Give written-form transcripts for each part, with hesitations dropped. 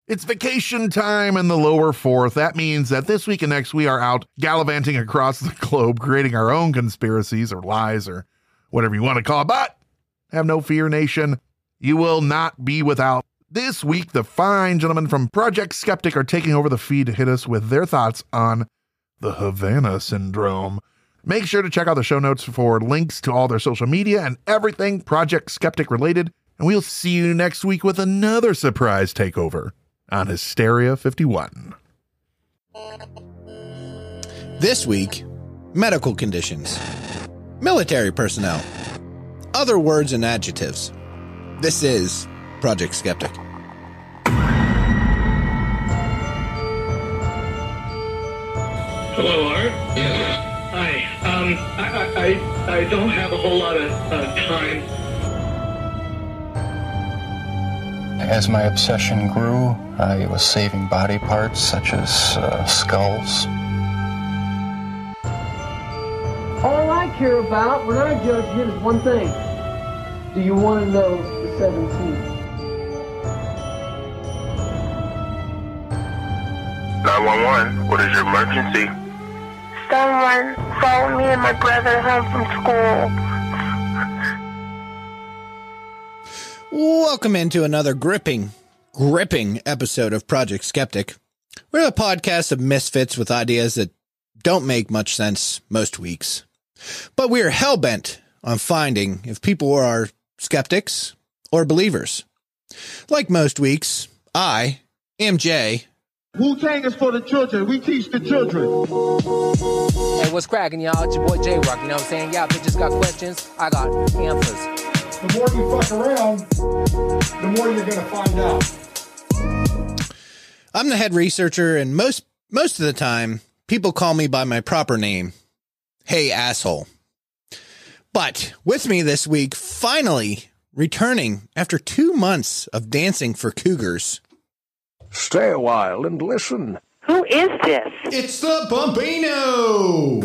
It's vacation time in the lower fourth. That means that this week and next we are out gallivanting across the globe, creating our own conspiracies or lies or whatever you want to call it. But have no fear, nation. You will not be without. This week, the fine gentlemen from Project Skeptic are taking over the feed to hit us with their thoughts on the Havana Syndrome. Make sure to check out the show notes for links to all their social media and everything Project Skeptic related. And we'll see you next week with another surprise takeover on Hysteria 51. This week, medical conditions, military personnel, other words and adjectives. This is Project Skeptic. Hello, Art. Yes. Hi. I don't have a whole lot of time. As my obsession grew, I was saving body parts such as skulls. All I care about when I judge you is one thing. Do you want to know the 17? 911, what is your emergency? Someone followed me and my brother home from school. Welcome into another gripping episode of Project Skeptic. We're a podcast of misfits with ideas that don't make much sense most weeks. But we are hell-bent on finding if people are skeptics or believers. Like most weeks, I am Jay. Wu-Tang is for the children. We teach the children. Hey, what's cracking, y'all? It's your boy J-Rock, you know what I'm saying? Y'all bitches got questions, I got answers. The more you fuck around, the more you're going to find out. I'm the head researcher, and most of the time, people call me by my proper name. Hey, asshole. But with me this week, finally returning after 2 months of dancing for cougars. Stay a while and listen. Who is this? It's the Bumbino!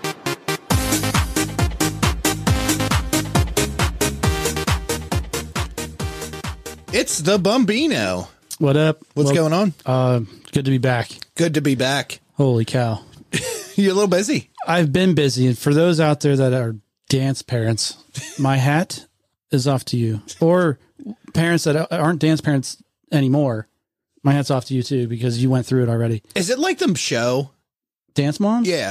It's the Bumbino. What up? What's going on? Good to be back. Good to be back. Holy cow. You're a little busy. I've been busy. And for those out there that are dance parents, my hat is off to you. Or parents that aren't dance parents anymore. My hat's off to you too, because you went through it already. Is it like them show? Dance Moms? Yeah.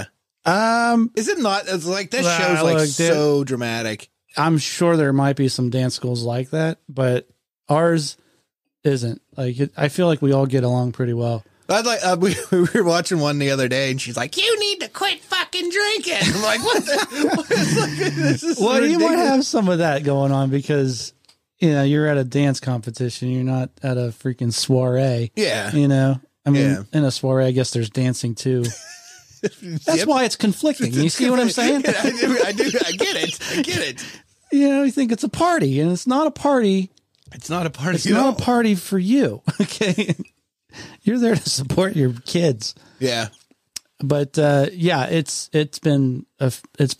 Is it not? It's like that show's like so dramatic. I'm sure there might be some dance schools like that, but ours isn't. Like I feel like we all get along pretty well. I'd like we were watching one the other day, and she's like, "You need to quit fucking drinking." I'm like, "What the?" This is well, ridiculous. You might have some of that going on because you're at a dance competition. You're not at a freaking soiree. Yeah, I mean, in a soiree, I guess there's dancing too. That's why it's conflicting. You see what I'm saying? I do. I get it. You think it's a party, and it's not a party. It's not a party. It's not a party for you. Okay. You're there to support your kids. Yeah. But it's been a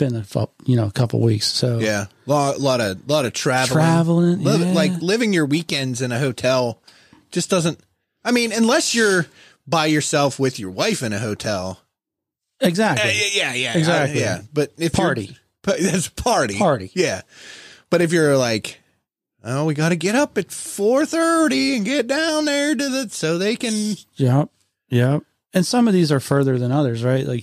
couple weeks. So yeah, lot of traveling. Like living your weekends in a hotel just doesn't. I mean, unless you're by yourself with your wife in a hotel. Exactly. Yeah. Exactly. Yeah. But if party, that's party. Yeah. But if you're like, oh, we got to get up at 4:30 and get down there so they can. Yep. And some of these are further than others, right? Like,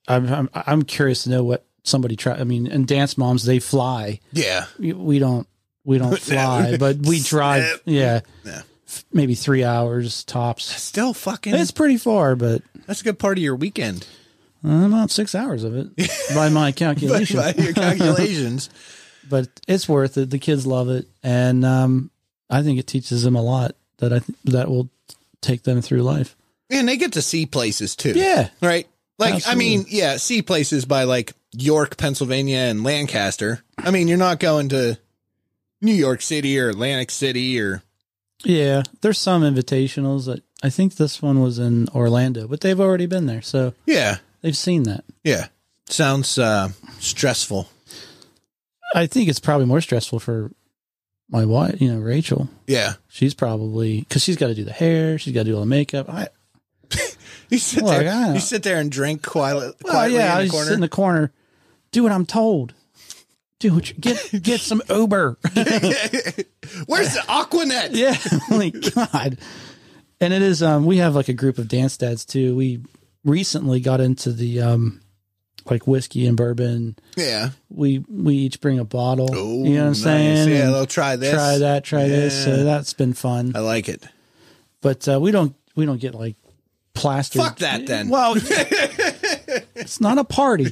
I'm curious to know what somebody try. I mean, and Dance Moms, they fly. Yeah. We don't fly, but we drive. Yeah. Maybe 3 hours tops. Still fucking. It's pretty far, but that's a good part of your weekend. About 6 hours of it by my calculation. by your calculations. But it's worth it. The kids love it, and I think it teaches them a lot that will take them through life. And they get to see places too. Yeah, right. Like absolutely. I mean, see places by like York, Pennsylvania, and Lancaster. I mean, you're not going to New York City or Atlantic City or. Yeah, there's some invitationals. That I think this one was in Orlando, but they've already been there, so yeah, they've seen that. Yeah, sounds stressful. I think it's probably more stressful for my wife, Rachel. Yeah. She's probably, because she's got to do the hair. She's got to do all the makeup. You sit there and drink quietly I in the just corner. sit in the corner. Do what I'm told. Get some Uber. Where's the Aquanet? Yeah. Holy God. And it is, we have like a group of dance dads too. We recently got into the, like whiskey and bourbon. Yeah. We each bring a bottle. Ooh, you know what I'm nice. saying? Yeah, And they'll try this. Try that, this. So that's been fun. I like it. But we don't get like plastered. Fuck that then. Well, it's not a party.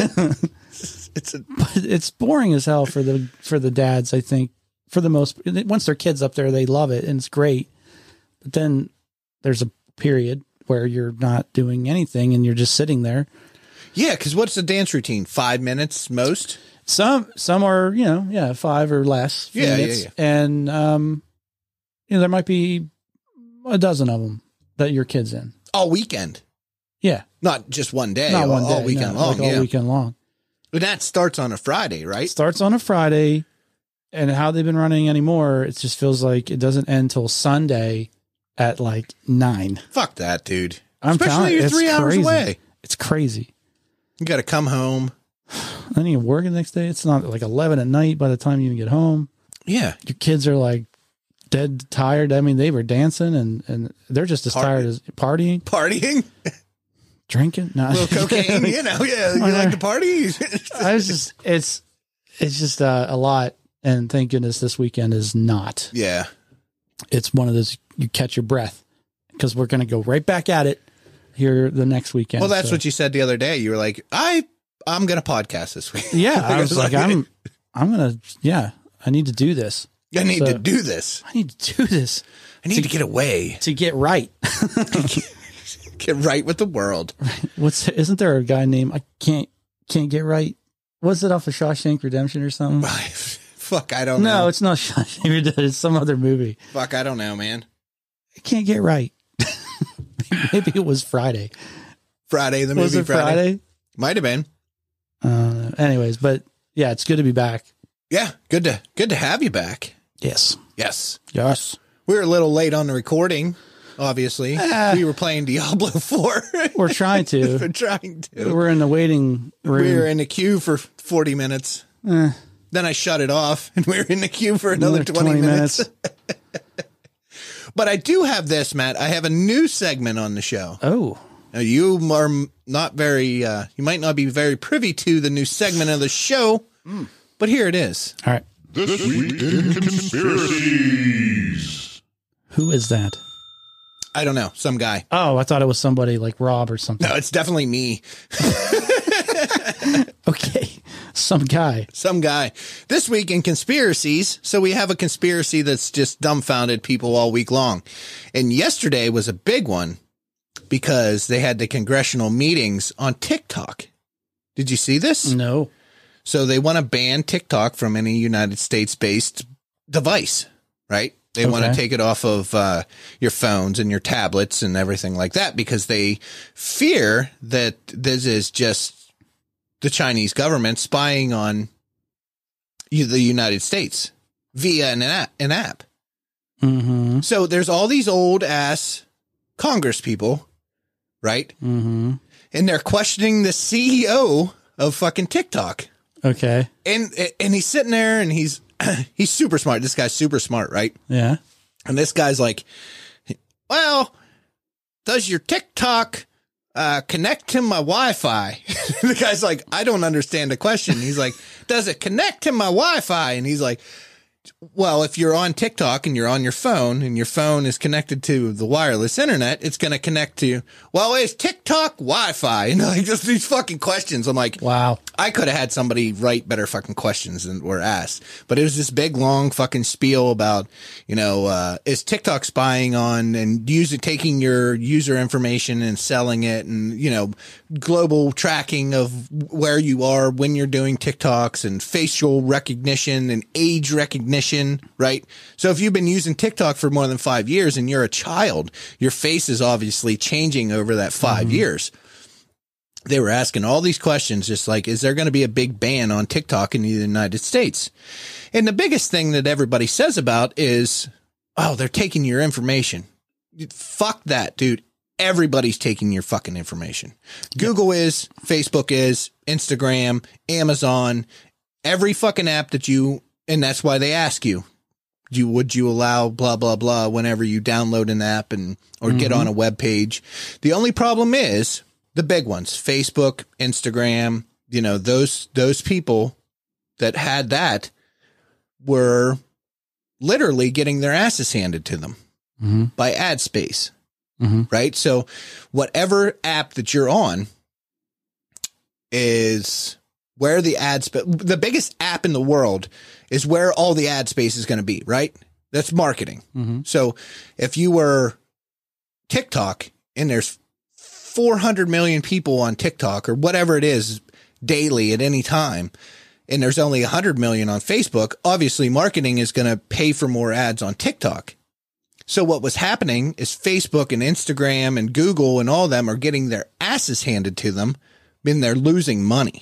It's boring as hell for the dads, I think. For the most, once their kids up there, they love it and it's great. But then there's a period where you're not doing anything and you're just sitting there. Yeah, because what's the dance routine? 5 minutes most? Some are, 5 or less. Minutes. Yeah. And there might be a dozen of them that your kid's in. All weekend. Yeah. Not just one day. Not one day. All weekend long. All weekend long. But that starts on a Friday, right? Starts on a Friday. And how they've been running anymore, it just feels like it doesn't end till Sunday at like 9. Fuck that, dude. Especially you're 3 hours away. It's crazy. You got to come home. Then you work the next day. It's not like 11 at night by the time you even get home. Yeah. Your kids are like dead tired. I mean, they were dancing and they're just as tired as partying. Partying? Drinking? No. A little cocaine, You like to party? It's just a lot. And thank goodness this weekend is not. Yeah. It's one of those, you catch your breath because we're going to go right back at it here the next weekend. Well, that's what you said the other day. You were like, I'm going to podcast this week. Yeah. I was like, I'm going to, I need to do this. I need to do this. I need to do this. I need to get away. To get right. Get right with the world. Isn't there a guy named, I can't get right? Was it off of Shawshank Redemption or something? Fuck, I don't know. No, it's not Shawshank Redemption. It's some other movie. Fuck, I don't know, man. I can't get right. Maybe it was Friday. Friday, the movie was it Friday? Might have been. Anyways, but yeah, it's good to be back. Yeah, good to have you back. Yes. We were a little late on the recording, obviously. We were playing Diablo 4. We're trying to. We're in the waiting room. We were in the queue for 40 minutes. Then I shut it off, and we were in the queue for another 20 minutes. But I do have this, Matt. I have a new segment on the show. Oh. Now, you are not very, you might not be very privy to the new segment of the show, but here it is. All right. This Week in Conspiracies. Who is that? I don't know. Some guy. Oh, I thought it was somebody like Rob or something. No, it's definitely me. Okay. Some guy. This week in conspiracies. So we have a conspiracy that's just dumbfounded people all week long. And yesterday was a big one because they had the congressional meetings on TikTok. Did you see this? No. So they want to ban TikTok from any United States-based device, right? They want to take it off of your phones and your tablets and everything like that because they fear that this is just the Chinese government spying on the United States via an app. Mm-hmm. So there's all these old ass Congress people, right? Mm-hmm. And they're questioning the CEO of fucking TikTok. Okay. And he's sitting there and he's super smart. This guy's super smart, right? Yeah. And this guy's like, well, does your TikTok connect to my Wi-Fi? The guy's like, I don't understand the question. He's like, does it connect to my Wi-Fi? And he's like, well, if you're on TikTok and you're on your phone and your phone is connected to the wireless internet, it's going to connect to, well, is TikTok Wi-Fi? And like just these fucking questions. I'm like, wow, I could have had somebody write better fucking questions than were asked, but it was this big, long fucking spiel about, is TikTok spying on and taking your user information and selling it and, global tracking of where you are when you're doing TikToks and facial recognition and age recognition, right? So if you've been using TikTok for more than 5 years and you're a child, your face is obviously changing over that 5 years. they were asking all these questions, just like, is there going to be a big ban on TikTok in the United States? And the biggest thing that everybody says about is, oh, they're taking your information. Fuck that, dude. Everybody's taking your fucking information. Google is, Facebook is, Instagram, Amazon, every fucking app that and that's why they ask you, would you allow blah, blah, blah whenever you download an app or get on a web page? The only problem is the big ones, Facebook, Instagram, those people that had that were literally getting their asses handed to them by ad space, right? So whatever app that you're on is where the the biggest app in the world is where all the ad space is going to be, right? That's marketing. So if you were TikTok and there's 400 million people on TikTok or whatever it is daily at any time, and there's only 100 million on Facebook, obviously marketing is going to pay for more ads on TikTok. So what was happening is Facebook and Instagram and Google and all of them are getting their asses handed to them, and they're losing money.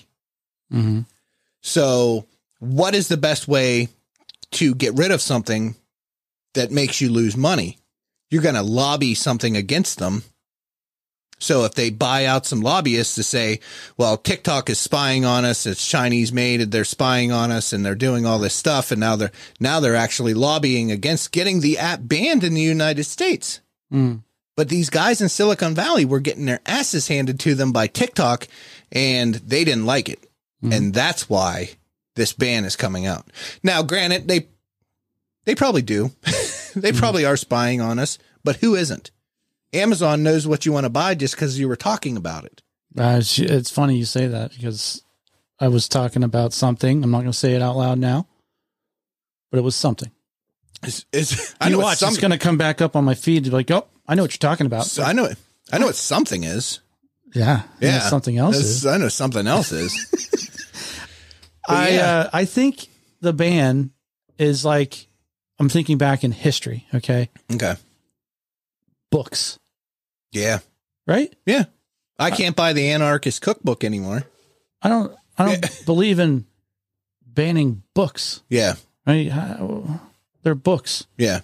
So what is the best way to get rid of something that makes you lose money? You're going to lobby something against them. So if they buy out some lobbyists to say, well, TikTok is spying on us, it's Chinese made, they're spying on us and they're doing all this stuff. And now they're actually lobbying against getting the app banned in the United States. But these guys in Silicon Valley were getting their asses handed to them by TikTok and they didn't like it. And that's why this ban is coming out. Now, granted, they probably do. They probably are spying on us, but who isn't? Amazon knows what you want to buy just because you were talking about it. It's funny you say that because I was talking about something. I'm not going to say it out loud now, but it was something. I know watch. It's going to come back up on my feed. Like, oh, I know what you're talking about. So I know what something is. Yeah. Yeah. Something else is. I know something else is. I think the ban is like, I'm thinking back in history. Okay. Books. Yeah. Right? Yeah. I can't buy the Anarchist Cookbook anymore. I don't believe in banning books. Yeah. Right? They're books. Yeah.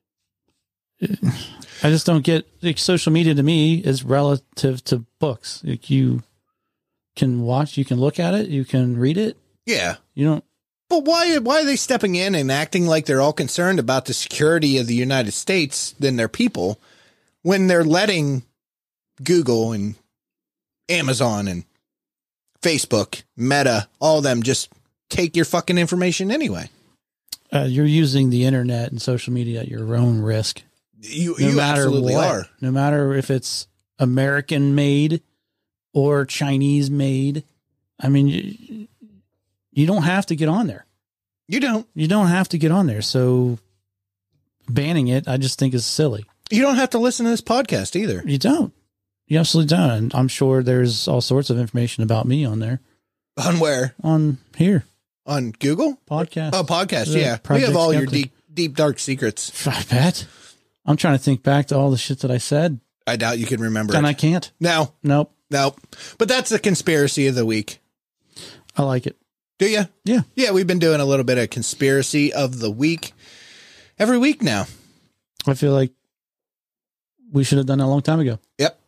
I just don't get, like, social media to me is relative to books. Like, you can watch, you can look at it, you can read it. Yeah. You don't. But why are they stepping in and acting like they're all concerned about the security of the United States than their people when they're letting Google and Amazon and Facebook, Meta, all of them just take your fucking information anyway? You're using the internet and social media at your own risk. You absolutely are. No matter if it's American made or Chinese made. I mean, you don't have to get on there. You don't have to get on there. So banning it, I just think is silly. You don't have to listen to this podcast either. You don't. You absolutely don't. And I'm sure there's all sorts of information about me on there. On where? On here. On Google? Podcast. Oh, podcast. Yeah. We have all your deep, dark secrets. I bet. I'm trying to think back to all the shit that I said. I doubt you can remember and it. I can't. No. Nope. But that's the conspiracy of the week. I like it. Do you? Yeah. Yeah, we've been doing a little bit of conspiracy of the week every week now. I feel like we should have done that a long time ago. Yep.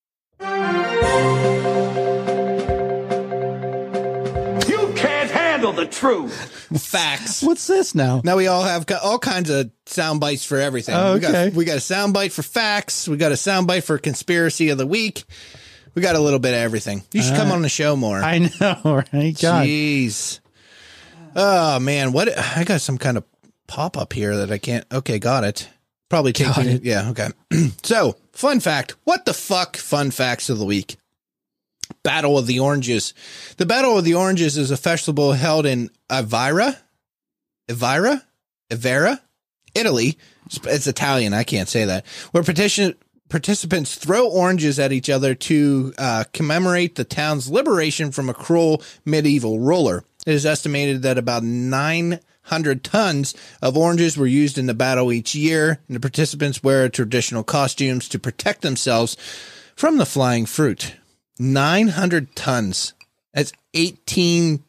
You can't handle the truth. Facts. What's this now? Now we all have all kinds of sound bites for everything. Oh, okay. We got a sound bite for facts. We got a sound bite for conspiracy of the week. We got a little bit of everything. You should come on the show more. I know, right? God. Jeez. Oh, man. What? I got some kind of pop-up here that I can't. Okay, got it. Probably taking it. Yeah, okay. So, fun fact. What the fuck? Fun facts of the week. Battle of the Oranges. The Battle of the Oranges is a festival held in Ivrea, Italy. It's Italian. I can't say that. Where participants throw oranges at each other to commemorate the town's liberation from a cruel medieval ruler. It is estimated that about 900 tons of oranges were used in the battle each year, and the participants wear traditional costumes to protect themselves from the flying fruit. 900 tons. That's 18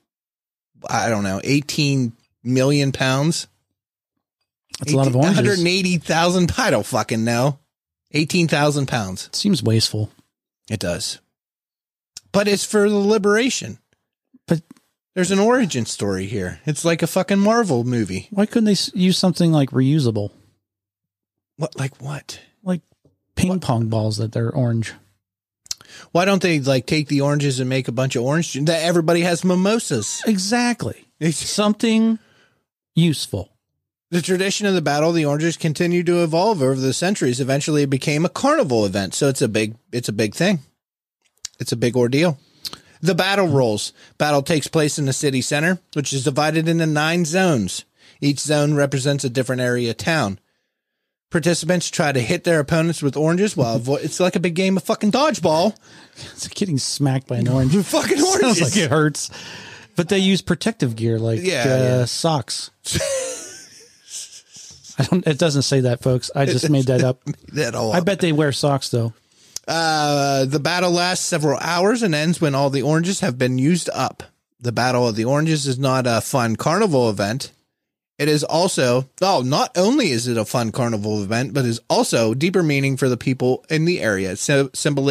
million pounds. That's a lot of oranges. 180,000. I don't fucking know. 18,000 pounds. It seems wasteful. It does. But it's for the liberation. But there's an origin story here. It's like a fucking Marvel movie. Why couldn't they use something like reusable? What? Like what? Like ping pong balls that they're orange. Why don't they like take the oranges and make a bunch of orange juice? That everybody has mimosas. Exactly. Something useful. The tradition of the Battle of the Oranges continued to evolve over the centuries. Eventually, it became a carnival event. So it's a big thing. It's a big ordeal. The battle rolls. Battle takes place in the city center, which is divided into 9 zones. Each zone represents a different area of town. Participants try to hit their opponents with oranges while it's like a big game of fucking dodgeball. It's like getting smacked by an orange. Fucking oranges. Sounds like it hurts. But they use protective gear like socks. It doesn't say that, folks. I just made that up. I bet they wear socks, though. The battle lasts several hours and ends when all the oranges have been used up. The Battle of the Oranges is not a fun carnival event. It is also, not only is it a fun carnival event, but is also deeper meaning for the people in the area. So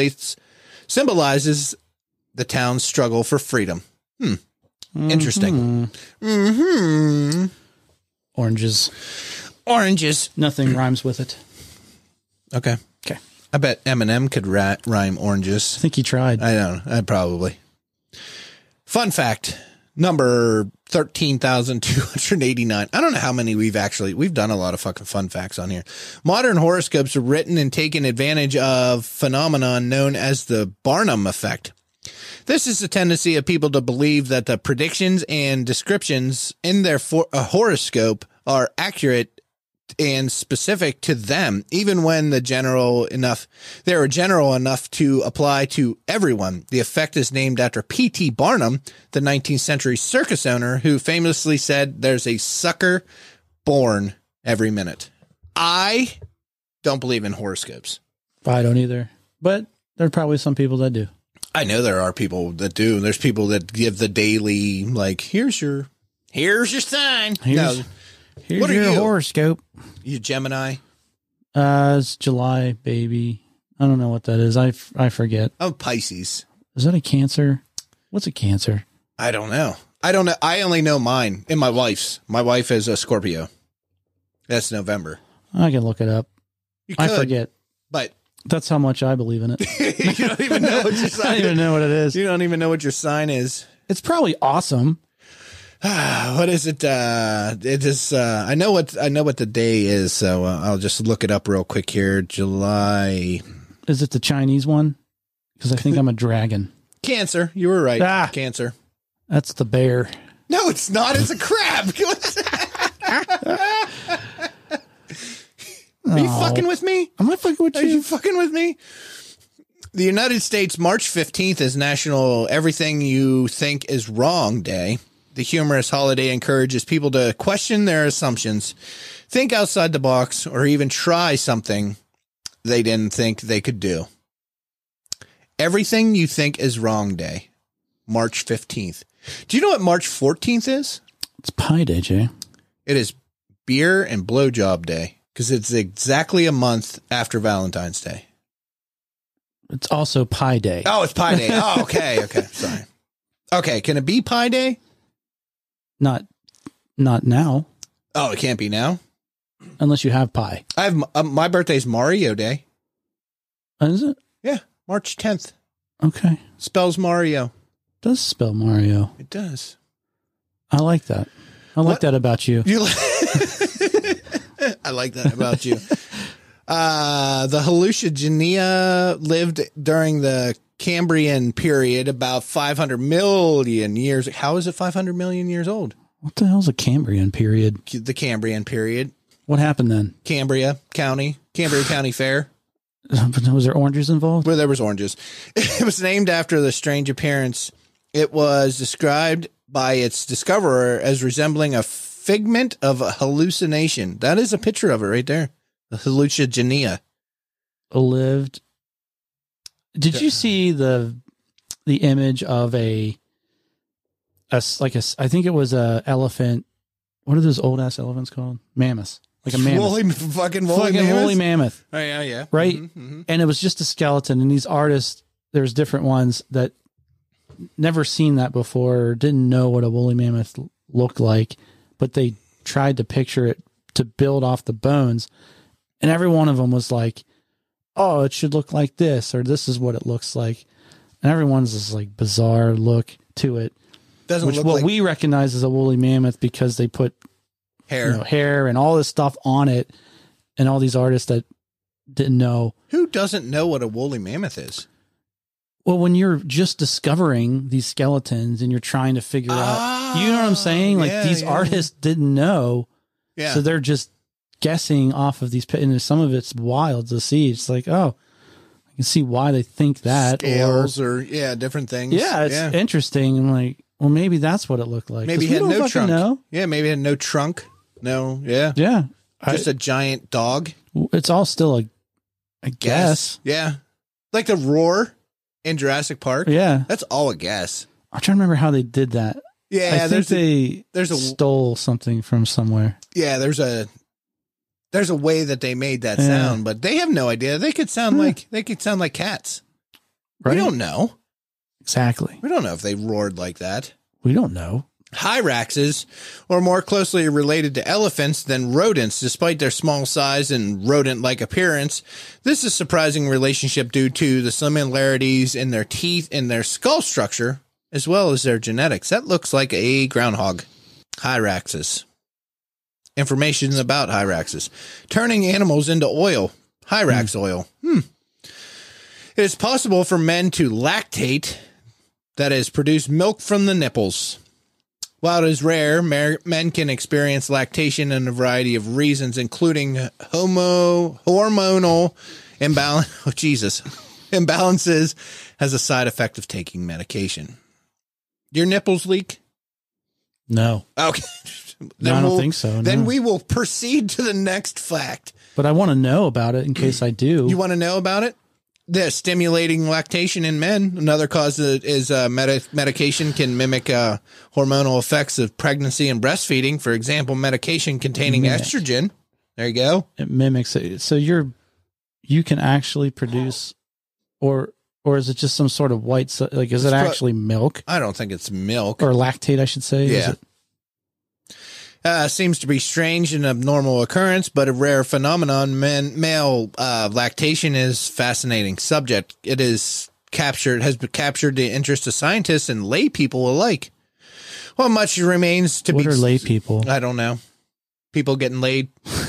symbolizes the town's struggle for freedom. Interesting. Mm-hmm. Oranges. Nothing rhymes with it. Okay. I bet Eminem could rhyme oranges. I think he tried. I don't know. Probably. Fun fact. Number 13,289. I don't know how many we've done a lot of fucking fun facts on here. Modern horoscopes are written and taken advantage of phenomenon known as the Barnum effect. This is the tendency of people to believe that the predictions and descriptions in their horoscope are accurate and specific to them, even when they are general enough to apply to everyone. The effect is named after P.T. Barnum, the 19th century circus owner, who famously said, "There's a sucker born every minute." I don't believe in horoscopes. I don't either, but there are probably some people that do. I know there are people that do. There's people that give the daily, like, here's your sign. Here's your horoscope. You Gemini? It's July, baby. I don't know what that is. I forget. Oh, Pisces. Is that a Cancer? What's a Cancer? I don't know. I only know mine and my wife's. My wife is a Scorpio. That's November. I can look it up. I forget. But that's how much I believe in it. You don't even know what your sign I don't even know what it is. You don't even know what your sign is. It's probably awesome. What is it? It is. I know what the day is, so I'll just look it up real quick here. July. Is it the Chinese one? Because I think I'm a dragon. Cancer. You were right. Cancer. That's the bear. No, it's not. It's a crab. Are you fucking with me? Am I fucking with you? Are you fucking with me? The United States, March 15th is National Everything You Think Is Wrong Day. The humorous holiday encourages people to question their assumptions, think outside the box, or even try something they didn't think they could do. Everything You Think Is Wrong Day, March 15th. Do you know what March 14th is? It's Pie Day, Jay. It is Beer and Blowjob Day, because it's exactly a month after Valentine's Day. It's also Pie Day. Oh, it's Pie Day. Oh, okay. Sorry. Okay, can it be Pie Day? Not now. Oh, it can't be now? Unless you have pie. I have my birthday's Mario Day. Is it? Yeah, March 10th. Okay. Spells Mario. It does spell Mario. It does. I like that. I like that about you. I like that about you. The hallucinogenea lived during the Cambrian period, about 500 million years. How is it 500 million years old? What the hell's a Cambrian period? The Cambrian period. What happened then? Cambria County Fair. Was there oranges involved? Well, there was oranges. It was named after the strange appearance. It was described by its discoverer as resembling a figment of a hallucination. That is a picture of it right there. The hallucinogenea. Lived. Did you see the the image of I think it was a elephant. What are those old ass elephants called? Mammoths. Like a mammoth. Fucking woolly mammoth. Oh, yeah. Right? Mm-hmm. And it was just a skeleton. And these artists, there's different ones that never seen that before, or didn't know what a woolly mammoth looked like, but they tried to picture it to build off the bones. And every one of them was like, oh, it should look like this, or this is what it looks like. And everyone's this like bizarre look to it. Doesn't look like we recognize as a woolly mammoth because they put hair and all this stuff on it, and all these artists that didn't know. Who doesn't know what a woolly mammoth is? Well, when you're just discovering these skeletons and you're trying to figure out, you know what I'm saying? Like these artists didn't know. Yeah. So they're just guessing off of these, and some of it's wild to see. It's like, oh, I can see why they think that. Scales or different things. Yeah, it's interesting. I'm like, well, maybe that's what it looked like. Maybe he had no trunk. Yeah, maybe it had no trunk. No, yeah. Yeah. Just a giant dog. It's all still a guess. Yeah. Like the roar in Jurassic Park. Yeah. That's all a guess. I'm trying to remember how they did that. Yeah, I think they stole something from somewhere. Yeah, there's a way that they made that sound, but they have no idea. They could sound like cats. Right? We don't know. Exactly. We don't know if they roared like that. We don't know. Hyraxes are more closely related to elephants than rodents, despite their small size and rodent-like appearance. This is a surprising relationship due to the similarities in their teeth and their skull structure, as well as their genetics. That looks like a groundhog. Hyraxes. Information about Hyraxes. Turning animals into oil. Hyrax oil. It is possible for men to lactate, that is, produce milk from the nipples. While it is rare, men can experience lactation in a variety of reasons, including hormonal imbalances as a side effect of taking medication. Your nipples leak? No. Okay. No, I don't think so. Then no. we will proceed to the next fact. But I want to know about it in case I do. You want to know about it? The stimulating lactation in men. Another cause is medication can mimic hormonal effects of pregnancy and breastfeeding. For example, medication containing estrogen. There you go. It mimics it. So you can actually produce, or is it just some sort of white? Like, is it actually milk? I don't think it's milk or lactate. I should say. Yeah. Seems to be strange and abnormal occurrence, but a rare phenomenon. Male lactation is fascinating subject. It has captured the interest of scientists and lay people alike. Well, much remains to be. What are lay people? I don't know. People getting laid.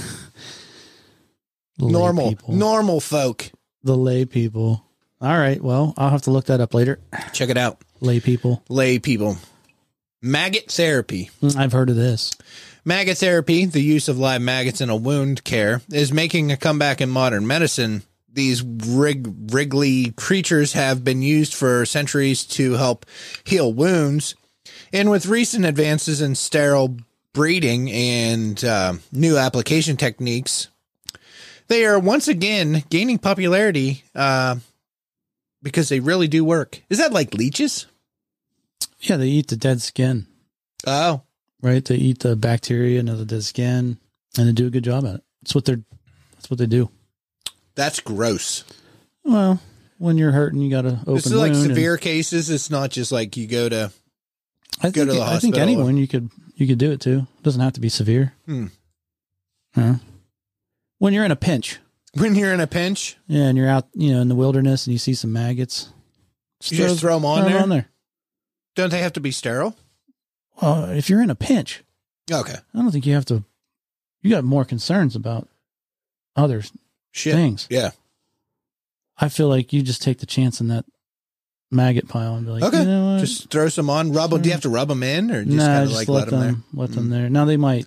Normal folk. The lay people. All right. Well, I'll have to look that up later. Check it out. Lay people. Maggot therapy. I've heard of this. Maggot therapy, the use of live maggots in a wound care, is making a comeback in modern medicine. These wriggly creatures have been used for centuries to help heal wounds. And with recent advances in sterile breeding and new application techniques, they are once again gaining popularity because they really do work. Is that like leeches? Yeah, they eat the dead skin. Oh. Right? They eat the bacteria and the dead skin, and they do a good job at it. That's what they do. That's gross. Well, when you're hurting, you got to open This is like severe cases. It's not just like you go to the hospital. I think anyone you could do it to. It doesn't have to be severe. When you're in a pinch. Yeah, and you're out, in the wilderness and you see some maggots. Just throw them on there? Don't they have to be sterile? If you're in a pinch. Okay. I don't think you have to. You got more concerns about other things. Yeah. I feel like you just take the chance in that maggot pile and be like, okay, you know what? Just throw some on. Rub them. Do you have to rub them in, or just kind of like let them there? Let them there. Now they might,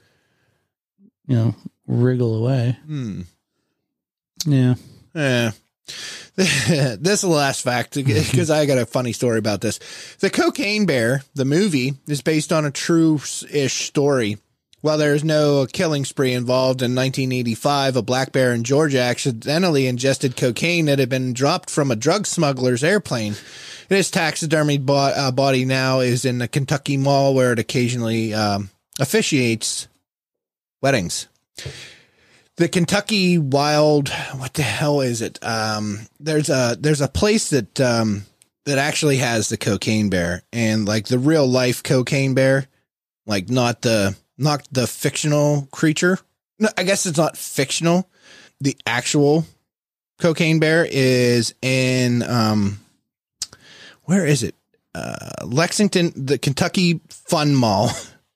wriggle away. Yeah. Yeah. This is the last fact because I got a funny story about this. The Cocaine Bear, the movie, is based on a true-ish story. While there is no killing spree involved, in 1985, a black bear in Georgia accidentally ingested cocaine that had been dropped from a drug smuggler's airplane. His taxidermied body now is in the Kentucky Mall, where it occasionally officiates weddings. The Kentucky Wild, what the hell is it? There's a place that actually has the cocaine bear, and like the real life cocaine bear, like not the fictional creature. No, I guess it's not fictional. The actual cocaine bear is in where is it? Lexington, the Kentucky Fun Mall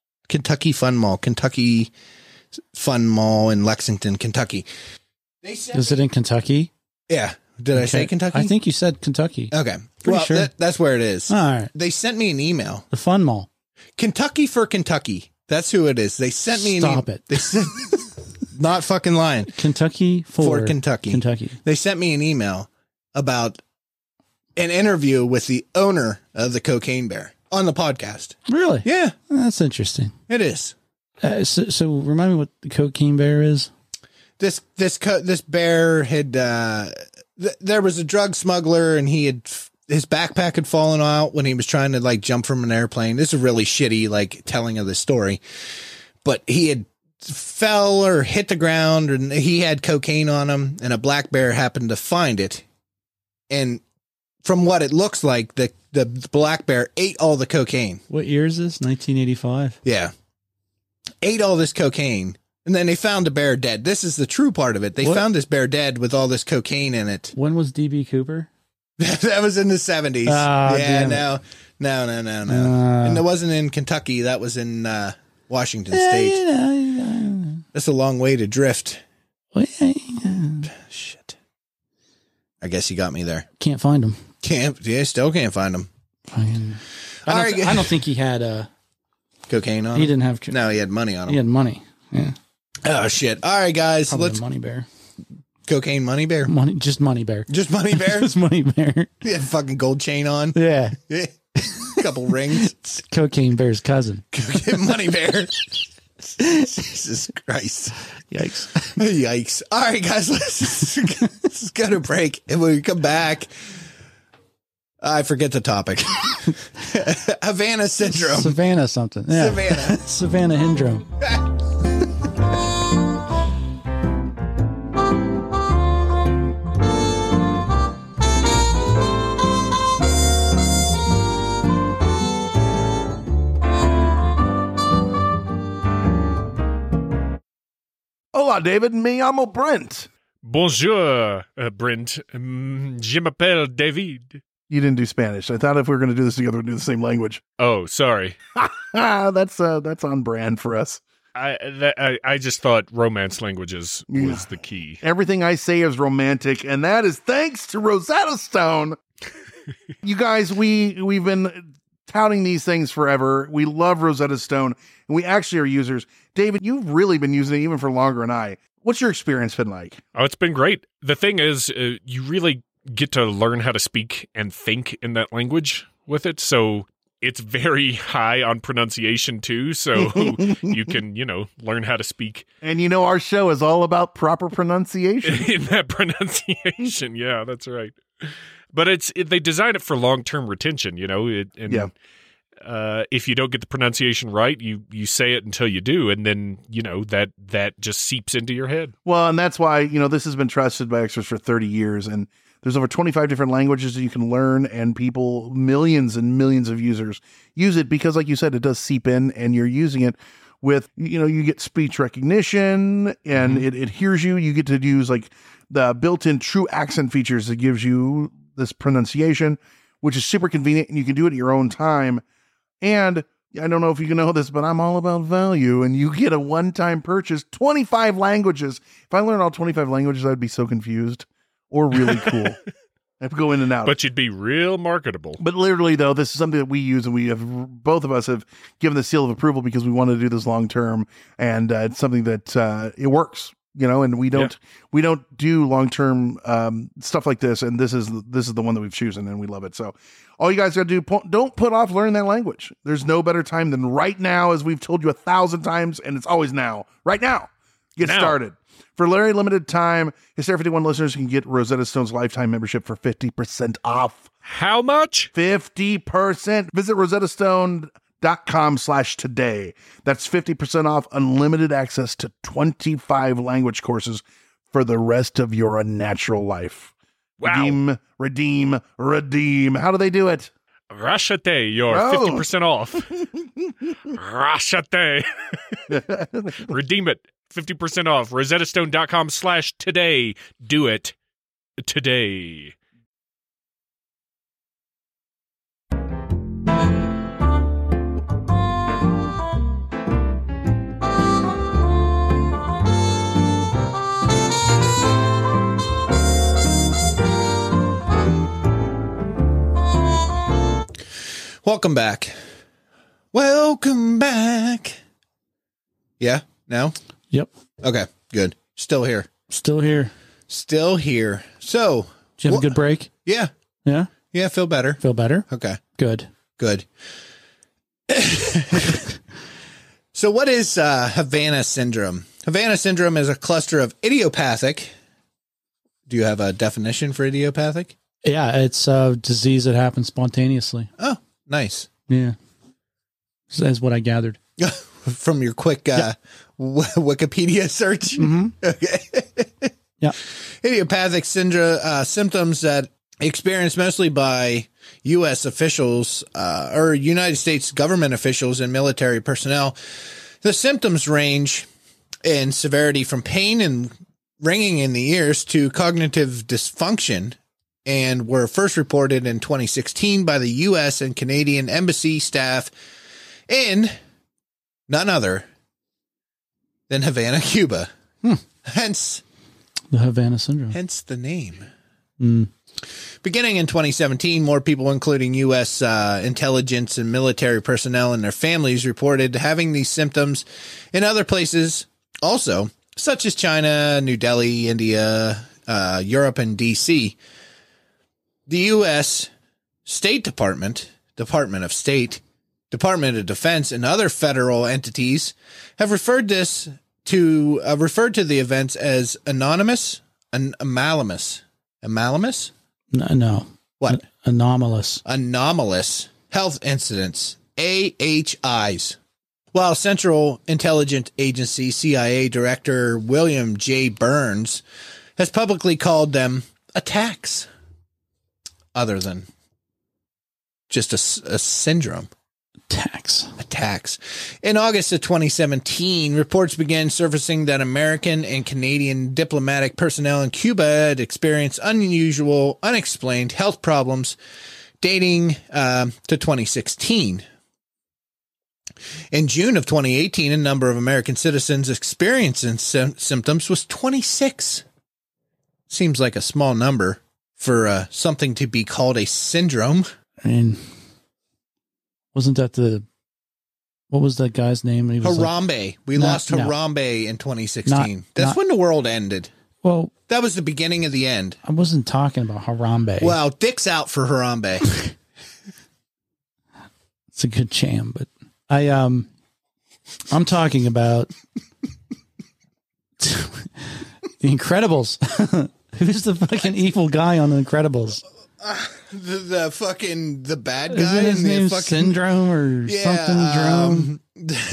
in Lexington, Kentucky. Is it in Kentucky? Yeah. Did I say Kentucky? I think you said Kentucky. Okay. Pretty sure. That's where it is. All right. They sent me an email. The Fun Mall. Kentucky for Kentucky. That's who it is. They sent me an email. Stop it. They sent, not fucking lying. Kentucky for Kentucky. Kentucky. They sent me an email about an interview with the owner of the cocaine bear on the podcast. Really? Yeah. That's interesting. It is. So remind me what the cocaine bear is. This bear had, there was a drug smuggler, and his backpack had fallen out when he was trying to like jump from an airplane. This is a really shitty like telling of the story, but he had fell or hit the ground, and he had cocaine on him, and a black bear happened to find it. And from what it looks like, the black bear ate all the cocaine. What year is this? 1985. Yeah. Ate all this cocaine. And then they found the bear dead. This is the true part of it. They found this bear dead with all this cocaine in it. When was DB Cooper? That was in the 70s. Yeah, no. And it wasn't in Kentucky. That was in Washington State. That's a long way to drift. Shit. I guess you got me there. Can't find him. Still can't find him. I don't think he had cocaine on him. He didn't have. No, he had money on him. He had money. Yeah. Oh shit! All right, guys, Probably let's money bear. Cocaine money bear. Just money bear. Just money bear. Just money bear. He had fucking gold chain on. Yeah. Couple rings. It's cocaine bear's cousin. Cocaine money bear. Jesus Christ! Yikes! Yikes! All right, guys, let's go to break, and when we come back, I forget the topic. Havana syndrome. Savannah something. Yeah. Savannah. Savannah syndrome. Hola, David. Me llamo Brent. Bonjour, Brent. Je m'appelle David. You didn't do Spanish. I thought if we were going to do this together, we'd do the same language. Oh, sorry. That's on brand for us. I just thought romance languages was the key. Everything I say is romantic, and that is thanks to Rosetta Stone. You guys, we've been touting these things forever. We love Rosetta Stone, and we actually are users. David, you've really been using it even for longer than I. What's your experience been like? Oh, it's been great. The thing is, you really get to learn how to speak and think in that language with it. So it's very high on pronunciation too. So you can, learn how to speak. And our show is all about proper pronunciation. In that pronunciation. Yeah, that's right. But they design it for long-term retention, if you don't get the pronunciation right, you say it until you do, and then that just seeps into your head. Well, and that's why this has been trusted by experts for 30 years, and there's over 25 different languages that you can learn, and millions and millions of users use it because, like you said, it does seep in, and you're using it with you get speech recognition, and it hears you. You get to use like the built-in true accent features that gives you this pronunciation, which is super convenient, and you can do it at your own time. And I don't know if you know this, but I'm all about value, and you get a one-time purchase, 25 languages. If I learned all 25 languages, I'd be so confused or really cool. I have to go in and out. But you'd be real marketable. But literally, though, this is something that we use, and both of us have given the seal of approval because we want to do this long-term, and it's something that it works. And we don't do long-term stuff like this. And this is the one that we've chosen, and we love it. So all you guys got to do, don't put off learning that language. There's no better time than right now, as we've told you 1,000 times, and it's always now. Right now. Get started. For a very limited time, Hysteria 51 listeners can get Rosetta Stone's lifetime membership for 50% off. How much? 50%. Visit rosettastone.com/today. That's 50% off unlimited access to 25 language courses for the rest of your unnatural life. Wow. Redeem. How do they do it? Rashate, you're 50% off. Rashate. Redeem it. 50% off. rosettastone.com/today. Do it today. Welcome back. Welcome back. Yeah? No? Yep. Okay, good. Still here. Still here. Still here. So. Did you have a good break? Yeah. Yeah? Yeah, feel better. Feel better? Okay. Good. So what is Havana syndrome? Havana syndrome is a cluster of idiopathic. Do you have a definition for idiopathic? Yeah, it's a disease that happens spontaneously. Oh, nice. Yeah. That's what I gathered. From your quick Wikipedia search? Mm-hmm. Okay. Yeah. Idiopathic syndrome symptoms that experienced mostly by U.S. officials or United States government officials and military personnel. The symptoms range in severity from pain and ringing in the ears to cognitive dysfunction, and were first reported in 2016 by the U.S. and Canadian embassy staff in none other than Havana, Cuba. Hence the Havana syndrome. Hence the name. Mm. Beginning in 2017, more people, including U.S. intelligence and military personnel and their families, reported having these symptoms in other places also, such as China, New Delhi, India, Europe, and D.C. The U.S. State Department, Department of State, Department of Defense, and other federal entities have referred to the events as anomalous. No. What? Anomalous. Anomalous health incidents, AHIs. While Central Intelligence Agency, CIA Director William J. Burns has publicly called them attacks, other than just a syndrome. Attacks. In August of 2017, reports began surfacing that American and Canadian diplomatic personnel in Cuba had experienced unusual, unexplained health problems dating to 2016. In June of 2018, a number of American citizens experiencing symptoms was 26. Seems like a small number for something to be called a syndrome. I mean, wasn't that what was that guy's name? He was Harambe. We lost Harambe in 2016. That's when the world ended. Well, that was the beginning of the end. I wasn't talking about Harambe. Well, dick's out for Harambe. It's a good jam, but I'm talking about The Incredibles. Who's the fucking evil guy on The Incredibles? The bad guy. Isn't his name Syndrome or something?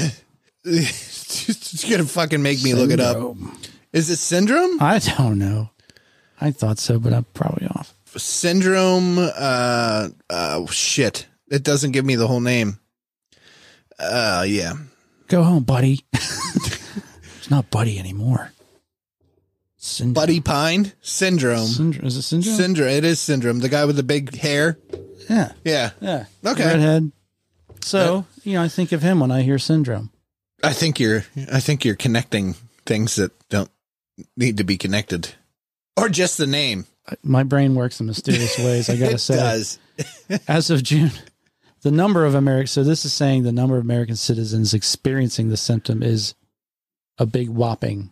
It's gonna fucking make me look it up. Is it Syndrome? I don't know. I thought so, but I'm probably off. Syndrome. Shit. It doesn't give me the whole name. Yeah. Go home, buddy. It's not Buddy anymore. Syndrome. Buddy Pine? Syndrome. Is it Syndrome? Syndrome. It is Syndrome. The guy with the big hair. Yeah. Yeah. Okay. Redhead. So, I think of him when I hear Syndrome. I think you're connecting things that don't need to be connected. Or just the name. My brain works in mysterious ways, I gotta say. It does. As of June, the number of Americans, so this is saying the number of American citizens experiencing the symptom is a big whopping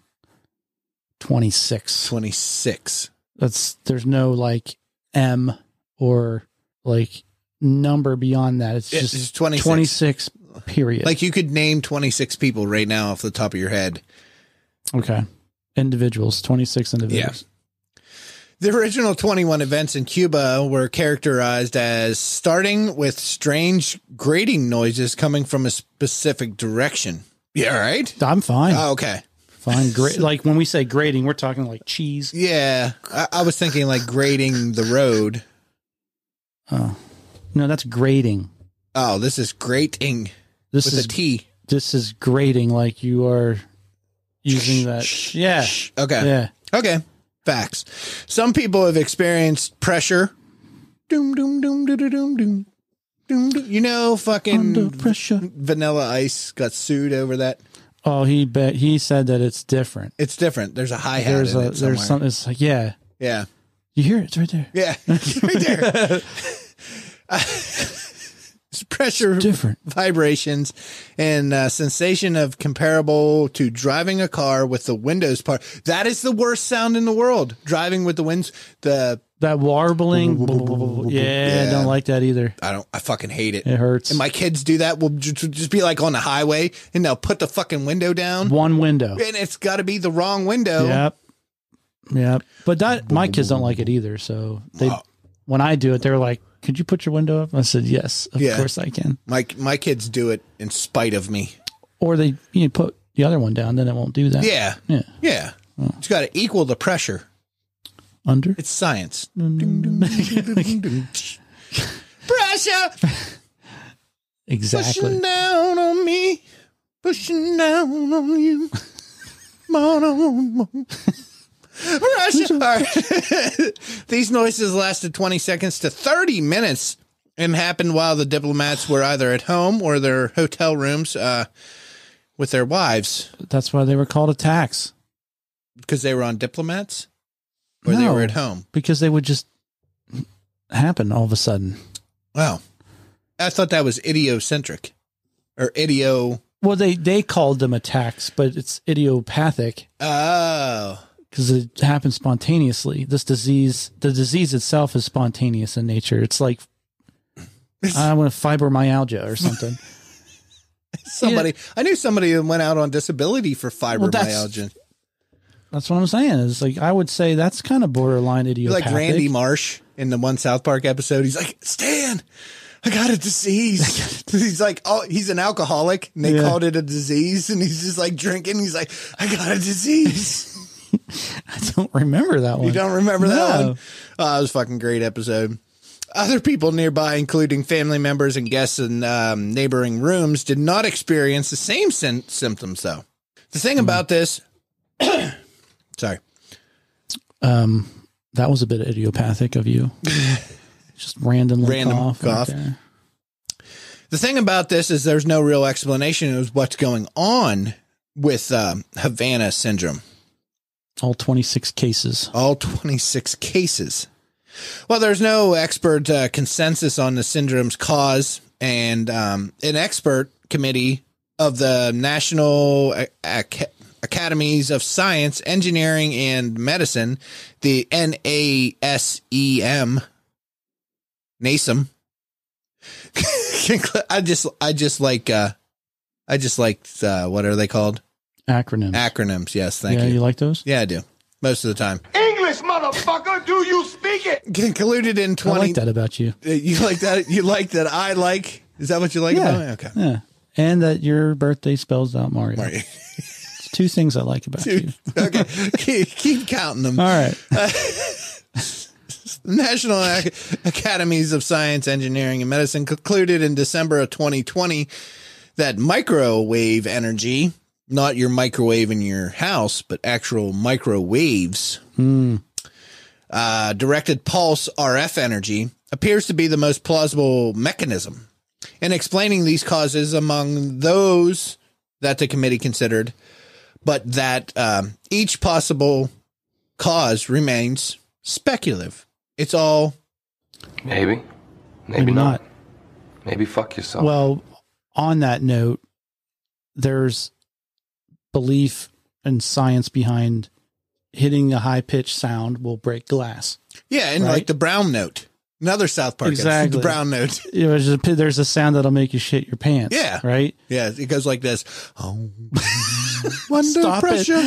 26. 26. There's no like M or like number beyond that. It's just 26 period. Like you could name 26 people right now off the top of your head. Okay. individuals, 26 individuals. Yeah. The original 21 events in Cuba were characterized as starting with strange grating noises coming from a specific direction. Yeah, all right? I'm fine. Oh, okay. Fine. Great. Like when we say grating, we're talking like cheese. Yeah. I was thinking like grading the road. Oh, no, that's grating. Oh, this is grating with a T. This is grating like you are using that. Yeah. Okay. Yeah. Okay. Facts. Some people have experienced pressure. Doom, doom, doom, doom, doom, doom, doom, doom. You know, fucking Under pressure. Vanilla Ice got sued over that. Oh, he said that it's different. It's different. There's a hi-hat in it there's something. It's like, yeah. Yeah. You hear it? It's right there. Yeah. It's right there. It's pressure, different vibrations, and sensation of comparable to driving a car with the windows part. That is the worst sound in the world. Driving with the winds, that warbling. Yeah, I don't like that either. I fucking hate it. It hurts. And my kids do that. We'll just be like on the highway, and they'll put the fucking window down. One window, and it's got to be the wrong window. Yep. But my kids don't like it either. So when I do it, they're like, "Could you put your window up?" I said, "Yes, of course I can." My kids do it in spite of me. Or they put the other one down, then it won't do that. Yeah. Oh. It's got to equal the pressure. Under? It's science. Pressure. Exactly. Pushing down on me. Pushing down on you. Pressure. All right. These noises lasted 20 seconds to 30 minutes and happened while the diplomats were either at home or their hotel rooms with their wives. That's why they were called attacks. Because they were on diplomats? Or they were at home? Because they would just happen all of a sudden. Wow. I thought that was idiocentric. Or idio... Well, they called them attacks, but it's idiopathic. Oh. Because it happens spontaneously. The disease itself is spontaneous in nature. It's like, I want fibromyalgia or something. I knew somebody who went out on disability for fibromyalgia. That's what I'm saying. Is like, I would say that's kind of borderline idiopathic. Like Randy Marsh in the one South Park episode. He's like, Stan, I got a disease. He's like, oh, he's an alcoholic and they called it a disease. And he's just like drinking. He's like, I got a disease. I don't remember that one. You don't remember that one? Oh, it was a fucking great episode. Other people nearby, including family members and guests in neighboring rooms, did not experience the same symptoms, though. The thing about this... Sorry. That was a bit idiopathic of you. Just random cough. Right there. The thing about this is there's no real explanation of what's going on with Havana syndrome. All 26 cases. All 26 cases. Well, there's no expert consensus on the syndrome's cause, and an expert committee of the National Academies of Science, Engineering, and Medicine, the NASEM, I just like what are they called? Acronyms. Yes, thank you. Yeah, you like those? Yeah, I do. Most of the time. English, motherfucker, do you speak it? Concluded in 20. I like that about you. You like that? You like that? I like. Is that what you like about me? Okay. Yeah, and that your birthday spells out Mario. It's two things I like about you. Okay, keep counting them. All right. National Academies of Science, Engineering, and Medicine concluded in December of 2020 that microwave energy, not your microwave in your house, but actual microwaves, directed pulse RF energy, appears to be the most plausible mechanism in explaining these causes among those that the committee considered, but that each possible cause remains speculative. It's all maybe not. Maybe fuck yourself. Well, on that note, there's belief and science behind hitting a high pitched sound will break glass. Yeah, and like the brown note. Another South Park episode, the brown note. There's a sound that'll make you shit your pants. Yeah. Right? Yeah, it goes like this. Oh. Under Stop pressure.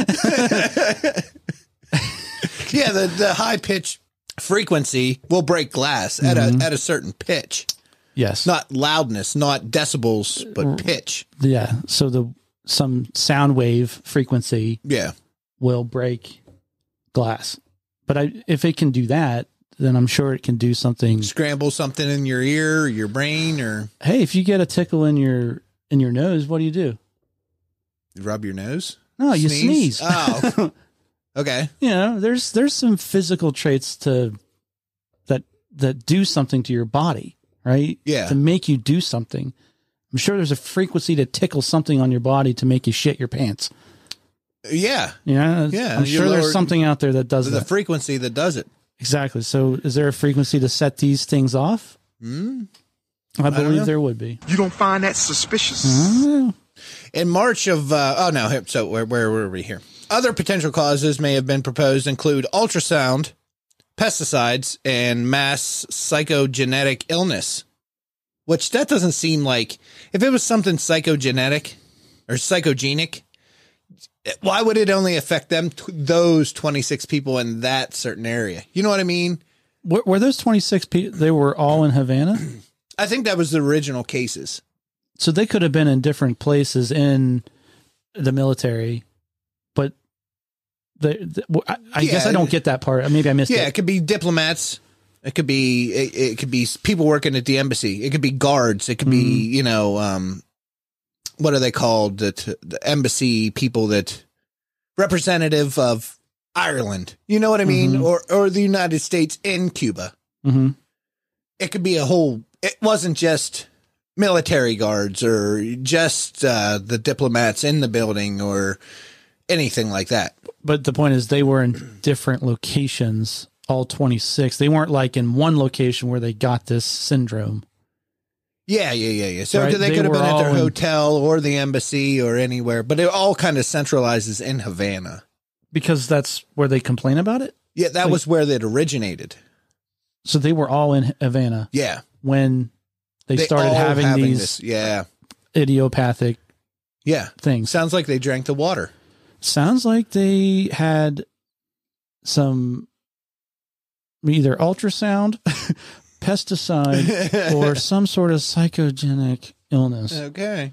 Yeah, the high pitch frequency will break glass at a certain pitch. Yes. Not loudness, not decibels, but pitch. Yeah. So some sound wave frequency will break glass. But if it can do that, then I'm sure it can do something. Scramble something in your ear, or your brain, or hey, if you get a tickle in your nose, what do? You rub your nose? No, you sneeze. Oh. Okay. You know, there's some physical traits that do something to your body, right? Yeah. To make you do something. I'm sure there's a frequency to tickle something on your body to make you shit your pants. Yeah. Yeah. Yeah. I'm sure there's something out there that does the that. frequency that does it. Exactly. So is there a frequency to set these things off? I believe there would be. You don't find that suspicious? In March of, so where were we here? Other potential causes may have been proposed include ultrasound, pesticides, and mass psychogenetic illness, which that doesn't seem like, if it was something psychogenetic or psychogenic, why would it only affect them, those 26 people in that certain area? You know what I mean? Were those 26 people, they were all in Havana? I think that was the original cases. So they could have been in different places in the military, but I guess I don't get that part. Maybe I missed it. Yeah, it could be diplomats. It could be people working at the embassy. It could be guards. It could be, what are they called? The embassy people that representative of Ireland. You know what I mean? Or the United States in Cuba. Mm-hmm. It could be it wasn't just military guards or just the diplomats in the building or anything like that. But the point is they were in different locations, all 26. They weren't like in one location where they got this syndrome. Yeah. So right? They could have been at their hotel or the embassy or anywhere, but it all kind of centralizes in Havana. Because that's where they complain about it? Yeah, that was where it originated. So they were all in Havana. Yeah. When they started having these idiopathic things. Sounds like they drank the water. Sounds like they had some either ultrasound, pesticide, or some sort of psychogenic illness. Okay.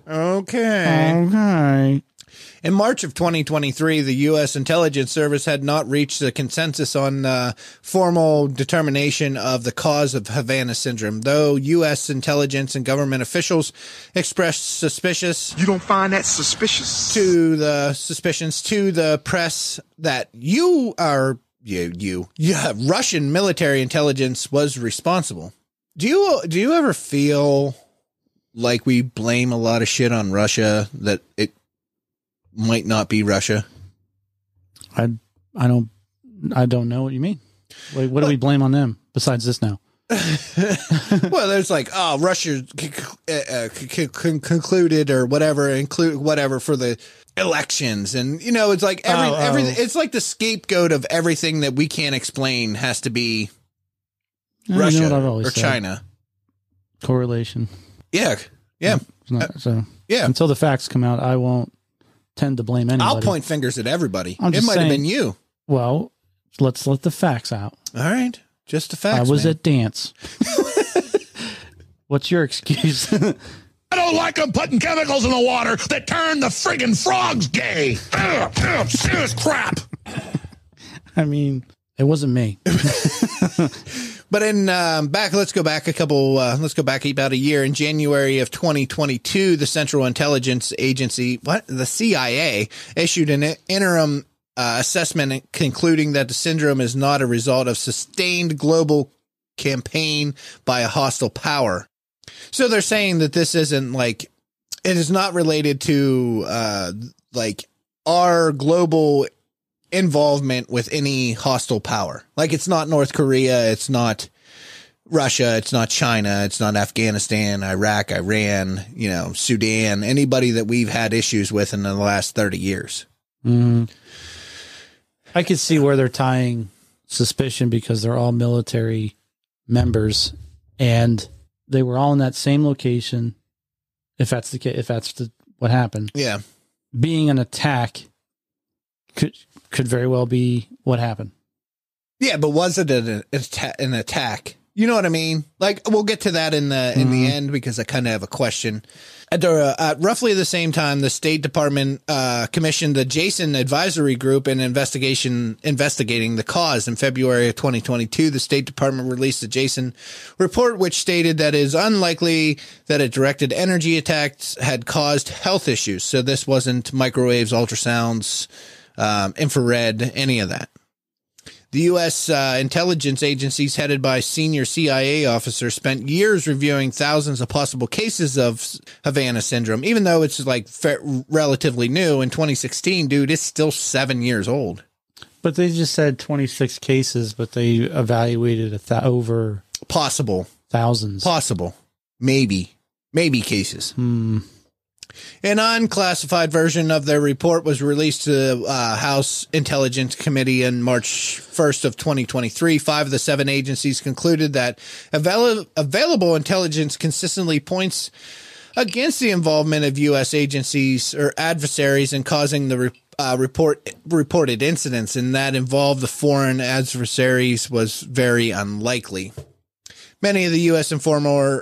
In March of 2023, the U.S. intelligence service had not reached a consensus on formal determination of the cause of Havana syndrome, though U.S. intelligence and government officials expressed suspicious. You don't find that suspicious? To the press that Russian military intelligence was responsible. Do you ever feel like we blame a lot of shit on Russia that it might not be Russia? I don't know what you mean. Like, what do we blame on them besides this now? Well, there's like, Russia concluded or whatever for the elections, and it's like everything. It's like the scapegoat of everything that we can't explain has to be Russia or China. Correlation. Yeah. Until the facts come out, I won't tend to blame anybody. I'll point fingers at everybody. It might have been you. Well, let's let the facts out. All right. Just the facts. I was at dance. What's your excuse? I don't like them putting chemicals in the water that turn the friggin' frogs gay. Serious crap. I mean, it wasn't me. But let's go back about a year. In January of 2022, the Central Intelligence Agency, the CIA, issued an interim assessment concluding that the syndrome is not a result of sustained global campaign by a hostile power. So they're saying that this isn't it is not related to our global involvement with any hostile power. Like, it's not North Korea, it's not Russia, it's not China, it's not Afghanistan, Iraq, Iran, Sudan, anybody that we've had issues with in the last 30 years. Mm-hmm. I could see where they're tying suspicion because they're all military members and they were all in that same location. If that's the case, what happened. Yeah. being an attack could very well be what happened. Yeah, but was it an attack? You know what I mean? Like, we'll get to that in the end, because I kind of have a question. At roughly the same time, the State Department commissioned the Jason Advisory Group an investigating the cause. In February of 2022, the State Department released the Jason report, which stated that it is unlikely that a directed energy attack had caused health issues. So this wasn't microwaves, ultrasounds, infrared, any of that. The U.S. intelligence agencies headed by senior CIA officers spent years reviewing thousands of possible cases of Havana syndrome, even though it's like relatively new. In 2016, dude, it's still 7 years old. But they just said 26 cases, but they evaluated over possible thousands. Possible. Maybe cases. An unclassified version of their report was released to the House Intelligence Committee in March 1st of 2023. 5 of the 7 agencies concluded that available intelligence consistently points against the involvement of U.S. agencies or adversaries in causing the reported incidents, and that involved the foreign adversaries was very unlikely. Many of the U.S. and former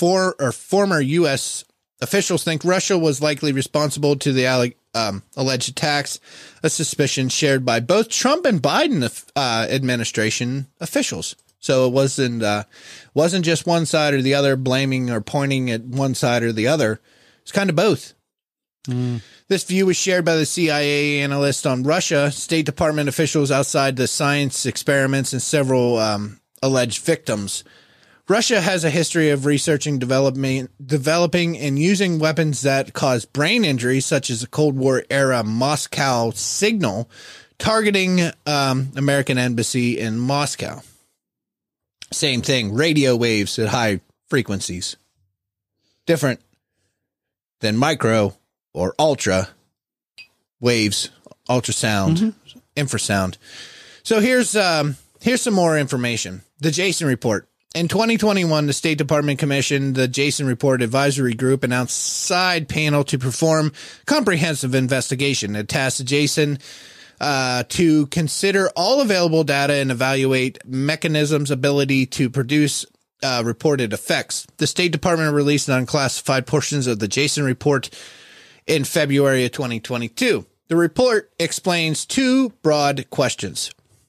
U.S. officials think Russia was likely responsible to the alleged attacks, a suspicion shared by both Trump and Biden administration officials. So it wasn't just one side or the other blaming or pointing at one side or the other. It's kind of both. This view was shared by the CIA analyst on Russia, State Department officials outside the science experiments, and several alleged victims. Russia has a history of researching, developing, and using weapons that cause brain injury, such as the Cold War era Moscow signal targeting American embassy in Moscow. Same thing, radio waves at high frequencies. Different than micro or ultra waves, ultrasound, infrasound. So here's some more information. The Jason Report. In 2021, the State Department commissioned the Jason Report Advisory Group, an outside panel to perform comprehensive investigation. It tasked Jason to consider all available data and evaluate mechanisms' ability to produce reported effects. The State Department released unclassified portions of the Jason Report in February of 2022. The report examined two broad questions.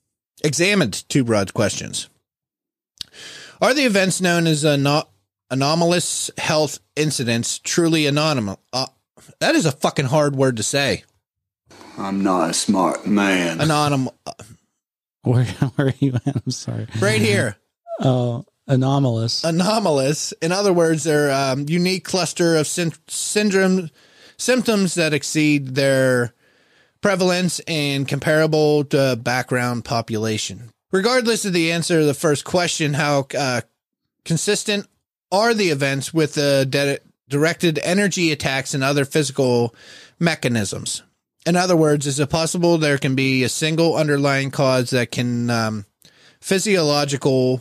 Are the events known as anomalous health incidents truly anonymous? That is a fucking hard word to say. I'm not a smart man. Where are you at? I'm sorry. Right here. Anomalous. In other words, they're a unique cluster of symptoms that exceed their prevalence and comparable to background population. Regardless of the answer to the first question, how consistent are the events with the directed energy attacks and other physical mechanisms? In other words, is it possible there can be a single underlying cause that can physiologically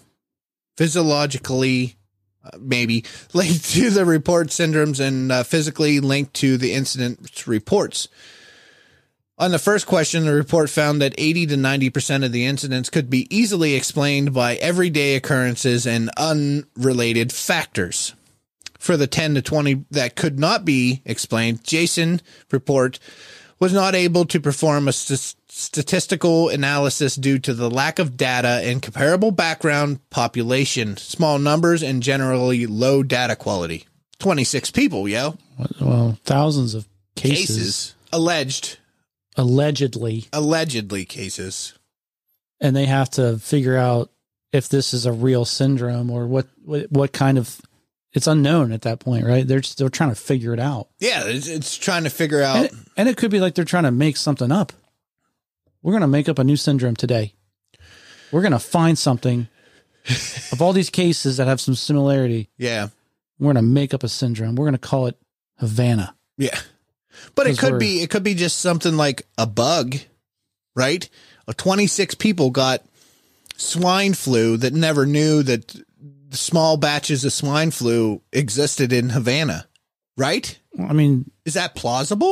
maybe linked to the report syndromes and physically linked to the incident reports? On the first question, the report found that 80 to 90% of the incidents could be easily explained by everyday occurrences and unrelated factors. For the 10 to 20 that could not be explained, Jason Report was not able to perform a statistical analysis due to the lack of data and comparable background population, small numbers, and generally low data quality. 26 people, yo. Well, thousands of cases. Allegedly cases. And they have to figure out if this is a real syndrome or what kind of, it's unknown at that point, right? They're still trying to figure it out. Yeah, it's trying to figure out. And it could be like they're trying to make something up. We're going to make up a new syndrome today. We're going to find something of all these cases that have some similarity. Yeah. We're going to make up a syndrome. We're going to call it Havana. Yeah. But it could be just something like a bug, right? 26 people got swine flu that never knew that small batches of swine flu existed in Havana, right? I mean, is that plausible?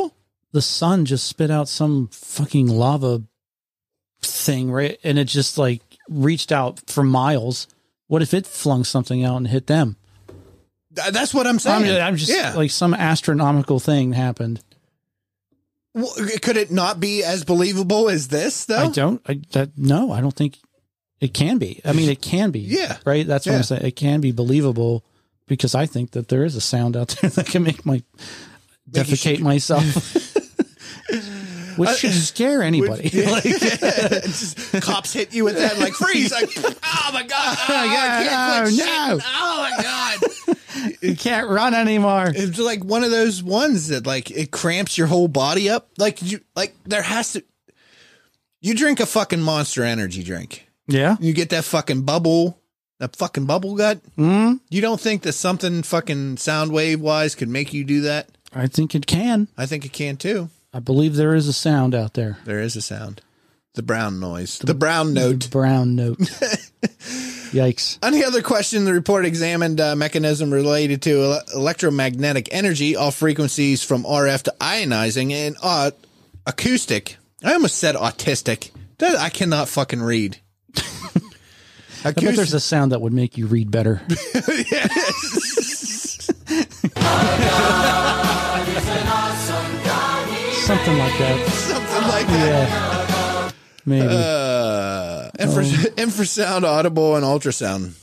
the sun just spit out some fucking lava thing, right? And it just like reached out for miles. What if it flung something out and hit them? That's what I'm saying. I'm just like some astronomical thing happened. Well, could it not be as believable as this, though? No, I don't think it can be. I mean, it can be. Yeah. Right? That's what I'm saying. It can be believable because I think that there is a sound out there that can make my defecate myself. Which should scare anybody. Just cops hit you with that, like, freeze. Like, oh, my God. I can't quit shitting. Oh, my God. You can't run anymore. It's like one of those ones that, like, it cramps your whole body up. There has to... You drink a fucking Monster Energy drink. Yeah. You get that fucking bubble gut. Mm-hmm. You don't think that something fucking sound wave wise could make you do that? I think it can. I think it can, too. I believe there is a sound out there. There is a sound. The brown noise. The brown note. The brown note. Yikes. On the other question, the report examined a mechanism related to electromagnetic energy, all frequencies from RF to ionizing, and acoustic. I almost said autistic. I cannot fucking read. I bet there's a sound that would make you read better. Something like that. Something like that. Yeah. Maybe. Infrasound, audible, and ultrasound.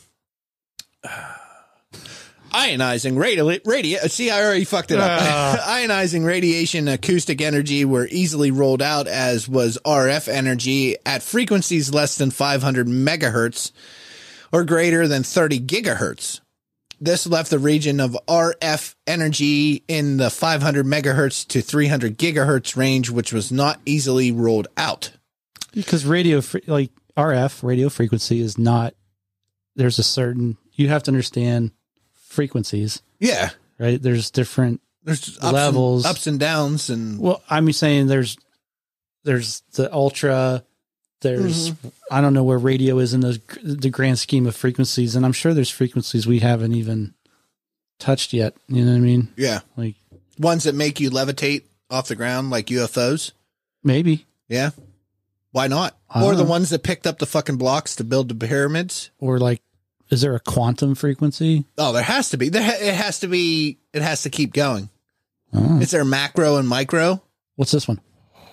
Ionizing radio. See, I already fucked it up. Ionizing radiation, acoustic energy were easily rolled out, as was RF energy at frequencies less than 500 megahertz or greater than 30 gigahertz. This left the region of RF energy in the 500 megahertz to 300 gigahertz range, which was not easily rolled out. Because RF, radio frequency, is not, there's a certain, you have to understand frequencies. Yeah. Right? There's different levels. Ups and downs. And well, I'm saying there's the ultra, there's, I don't know where radio is in the grand scheme of frequencies. And I'm sure there's frequencies we haven't even touched yet. You know what I mean? Yeah. Like ones that make you levitate off the ground, like UFOs. Maybe. Yeah. Why not? Or the ones that picked up the fucking blocks to build the pyramids. Or like, is there a quantum frequency? Oh, there has to be. It has to be. It has to keep going. Oh. Is there macro and micro? What's this one?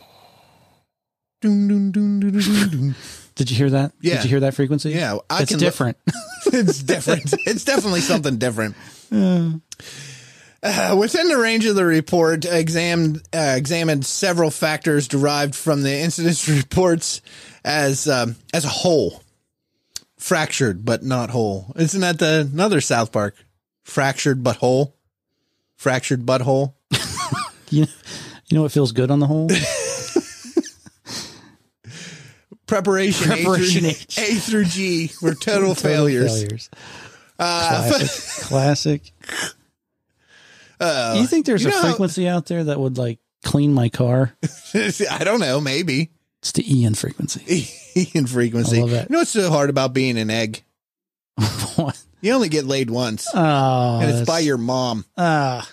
Dun, dun, dun, dun, dun, dun. Did you hear that? Yeah. Did you hear that frequency? Yeah. It's different. It's different. It's definitely something different. Within the range of the report, examined several factors derived from the incident reports as a whole. Fractured but not whole. Isn't that another South Park? Fractured but whole. Fractured butthole. You know what feels good on the whole? Preparation H. A through G were total failures. Classic. You think there's a frequency out there that would like clean my car? I don't know. Maybe it's the Ian frequency. Ian frequency. I love that. You know what's so hard about being an egg? What? You only get laid once. Oh, and it's by your mom. Well,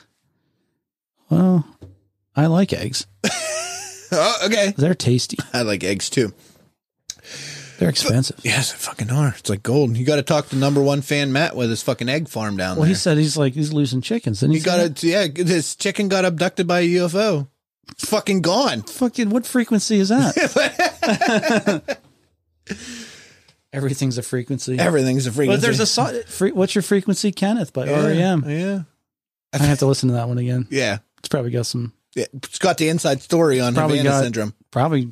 I like eggs. Oh, okay. They're tasty. I like eggs too. They're expensive. Yes, they fucking are. It's like gold. You got to talk to #1 fan Matt with his fucking egg farm down there. Well, he said he's losing chickens. Didn't he? His chicken got abducted by a UFO. It's fucking gone. Fucking what frequency is that? Everything's a frequency. Everything's a frequency. But there's a song. What's your frequency, Kenneth? By REM. Yeah. I have to listen to that one again. Yeah. It's probably got some. Yeah, it's got the inside story on Havana syndrome. Probably.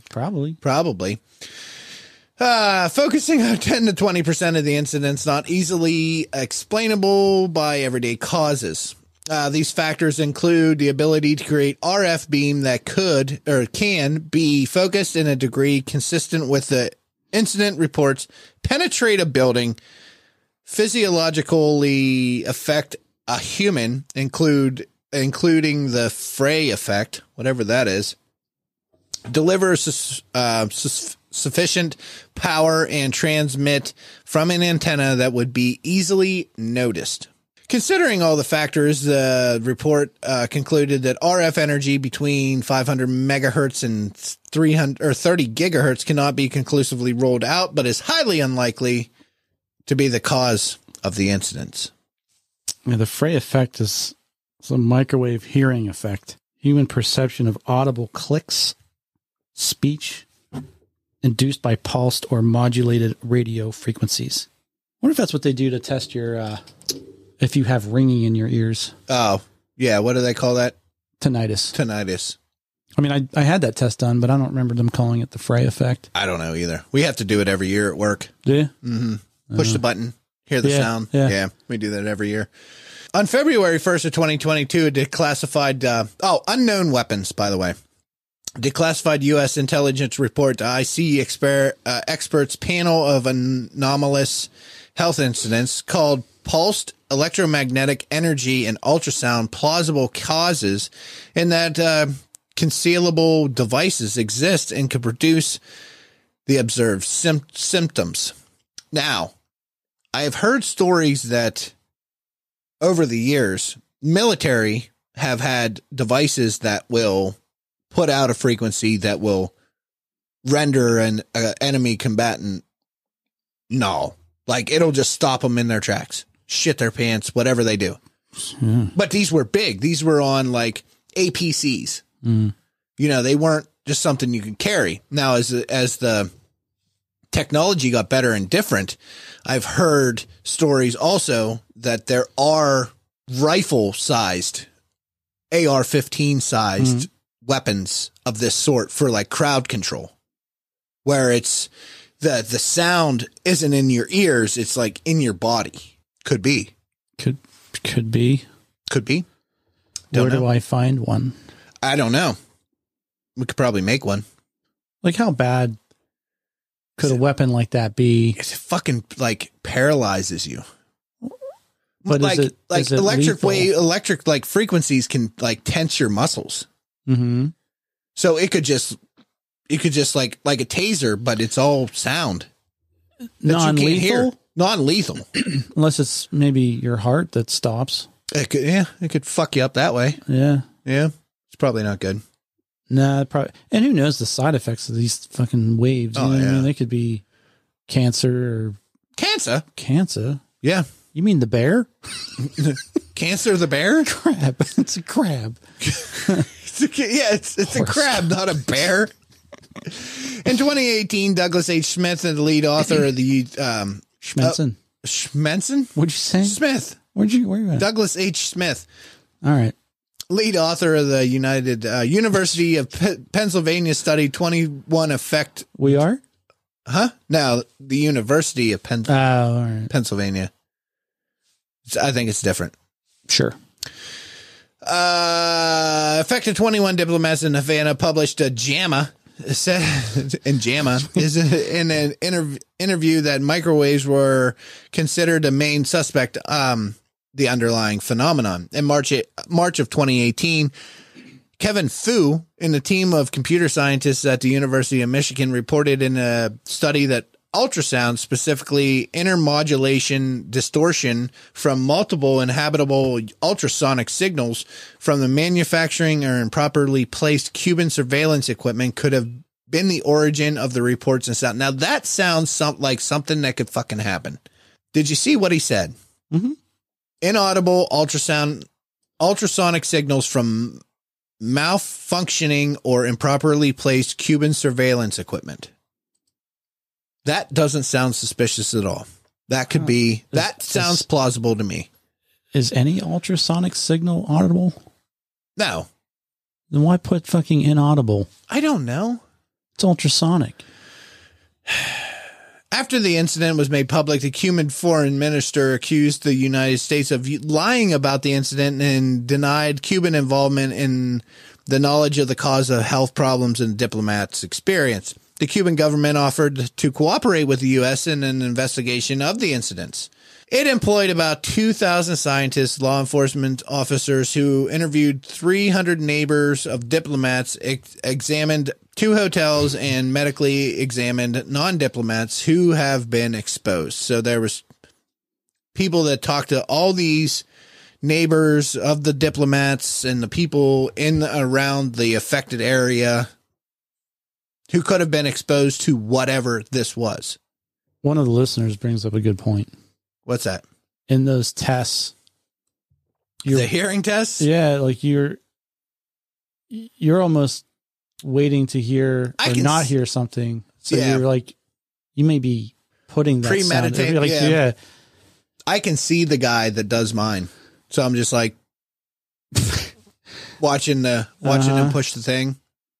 Focusing on 10 to 20% of the incidents not easily explainable by everyday causes. These factors include the ability to create RF beam that could or can be focused in a degree consistent with the incident reports, penetrate a building, physiologically affect a human, including the Frey effect, whatever that is, deliver sufficient power and transmit from an antenna that would be easily noticed. Considering all the factors, the report concluded that RF energy between 500 megahertz and 30 gigahertz cannot be conclusively ruled out, but is highly unlikely to be the cause of the incidents. Yeah, the Frey effect is a microwave hearing effect. Human perception of audible clicks, speech, induced by pulsed or modulated radio frequencies. I wonder if that's what they do to test your... if you have ringing in your ears. Oh, yeah. What do they call that? Tinnitus. I mean, I had that test done, but I don't remember them calling it the Frey effect. I don't know either. We have to do it every year at work. Do you? Mm-hmm. Push the button, hear the sound. Yeah, we do that every year. On February 1st of 2022, a declassified, unknown weapons, by the way. Declassified U.S. intelligence report to IC experts panel of anomalous health incidents called Pulsed Electromagnetic Energy and Ultrasound Plausible Causes, in that concealable devices exist and can produce the observed symptoms. Now, I have heard stories that over the years, military have had devices that will put out a frequency that will render an enemy combatant null. Like, it'll just stop them in their tracks, shit their pants, whatever they do. But these were big. These were on like APCs. You know, they weren't just something you could carry. Now, as the technology got better and different, I've heard stories also that there are rifle-sized, AR-15 sized weapons of this sort for like crowd control, where it's the sound isn't in your ears, it's like in your body. Could be. Could be. Where do I find one? I don't know. We could probably make one. Like, how bad could a weapon like that be? It fucking like paralyzes you. But like, is it electric like frequencies can like tense your muscles. Mm-hmm. So it could just like a taser, but it's all sound. Non-lethal? Non-lethal. Unless it's maybe your heart that stops. It could fuck you up that way. Yeah. It's probably not good. Nah, probably. And who knows the side effects of these fucking waves? You know what I mean? They could be cancer. Cancer? Yeah. You mean the bear? Cancer the bear? Crab. It's a crab. It's a crab, not a bear. In 2018, Douglas H. Smith, the lead author of the Schmenson. What'd you say? Smith. Where you at? Douglas H. Smith. All right. Lead author of the University of Pennsylvania study 21 effect. We are? Huh? No, the University of all right. Pennsylvania. I think it's different. Sure. Affected 21 diplomats in Havana published a JAMA. JAMA is in an interview that microwaves were considered a main suspect, the underlying phenomenon. In March of 2018, Kevin Fu and a team of computer scientists at the University of Michigan reported in a study that ultrasound, specifically intermodulation distortion from multiple inhabitable ultrasonic signals from the manufacturing or improperly placed Cuban surveillance equipment, could have been the origin of the reports and sound. Now that sounds like something that could fucking happen. Did you see what he said? Mm-hmm. Inaudible ultrasonic signals from malfunctioning or improperly placed Cuban surveillance equipment. That doesn't sound suspicious at all. That could be, that sounds plausible to me. Is any ultrasonic signal audible? No. Then why put fucking inaudible? I don't know. It's ultrasonic. After the incident was made public, the Cuban foreign minister accused the United States of lying about the incident and denied Cuban involvement in the knowledge of the cause of health problems and diplomats' experience. The Cuban government offered to cooperate with the U.S. in an investigation of the incidents. It employed about 2,000 scientists, law enforcement officers who interviewed 300 neighbors of diplomats, examined 2 hotels, and medically examined non-diplomats who have been exposed. So there was people that talk to all these neighbors of the diplomats and the people in around the affected area who could have been exposed to whatever this was. One of the listeners brings up a good point. What's that? In those tests, the hearing tests? Yeah, like you're almost waiting to hear or not hear something. So you're like, you may be putting that premeditate. Like, yeah. I can see the guy that does mine. So I'm just like watching him push the thing.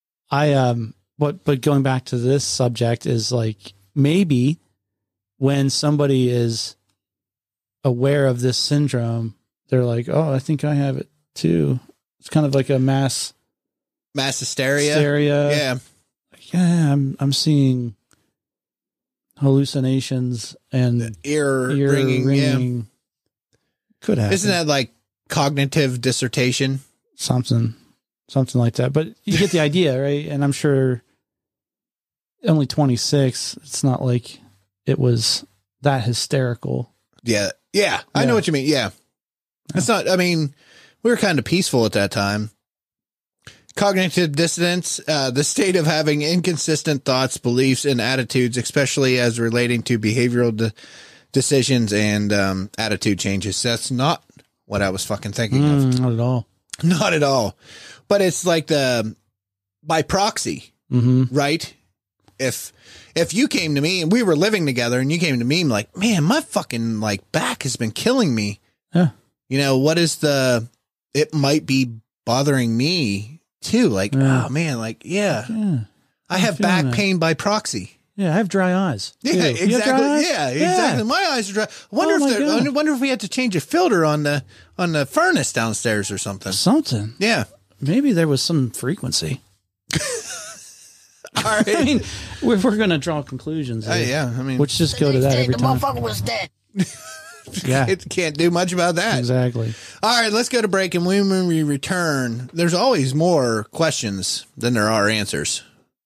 But going back to this subject is like, maybe when somebody is aware of this syndrome, they're like, oh, I think I have it too. It's kind of like a mass hysteria. Yeah. Yeah. I'm seeing hallucinations and the ear ringing. Yeah. Could happen. Isn't that like cognitive dissertation? Something like that. But you get the idea, right? And I'm sure only 26. It's not like it was that hysterical. Yeah. Yeah. I know what you mean. Yeah. It's not, I mean, we were kind of peaceful at that time. Cognitive dissonance, the state of having inconsistent thoughts, beliefs, and attitudes, especially as relating to behavioral decisions and attitude changes. That's not what I was fucking thinking of. Not at all. Not at all. But it's like by proxy, right? If you came to me and we were living together and you came to me and like, man, my fucking like back has been killing me. Yeah. You know, what is it might be bothering me too. Like, oh man, like, I have back pain by proxy. Yeah. I have dry eyes. Yeah, exactly. Yeah, exactly. My eyes are dry. I wonder if we had to change a filter on the furnace downstairs or something. Something. Yeah. Maybe there was some frequency. All right. I mean, we're going to draw conclusions. Yeah. I mean, let's just go to that every time. The motherfucker was dead. Yeah. It can't do much about that. Exactly. All right, let's go to break. And when we return, there's always more questions than there are answers.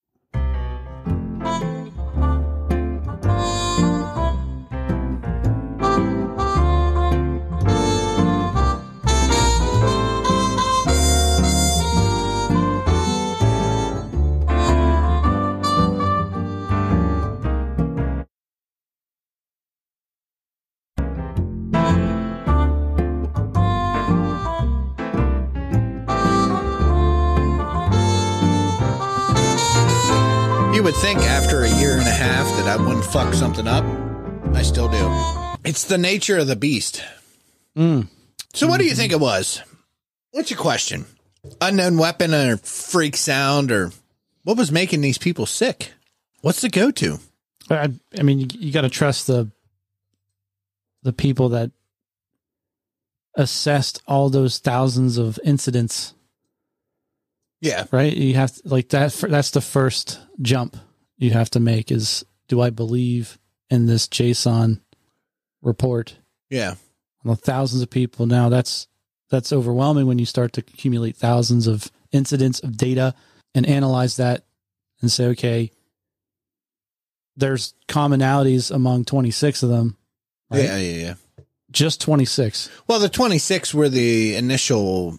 Would think after a year and a half that I wouldn't fuck something up. I still do. It's the nature of the beast. So what do you think it was? What's your question? Unknown weapon or freak sound, or what was making these people sick? What's the go-to? I mean, you got to trust the people that assessed all those thousands of incidents. Yeah. Right. You have to, like that. That's the first jump you have to make is, do I believe in this JSON report? Yeah. Well, thousands of people now, that's overwhelming when you start to accumulate thousands of incidents of data and analyze that and say, okay, there's commonalities among 26 of them. Right? Yeah. Just 26. Well, the 26 were the initial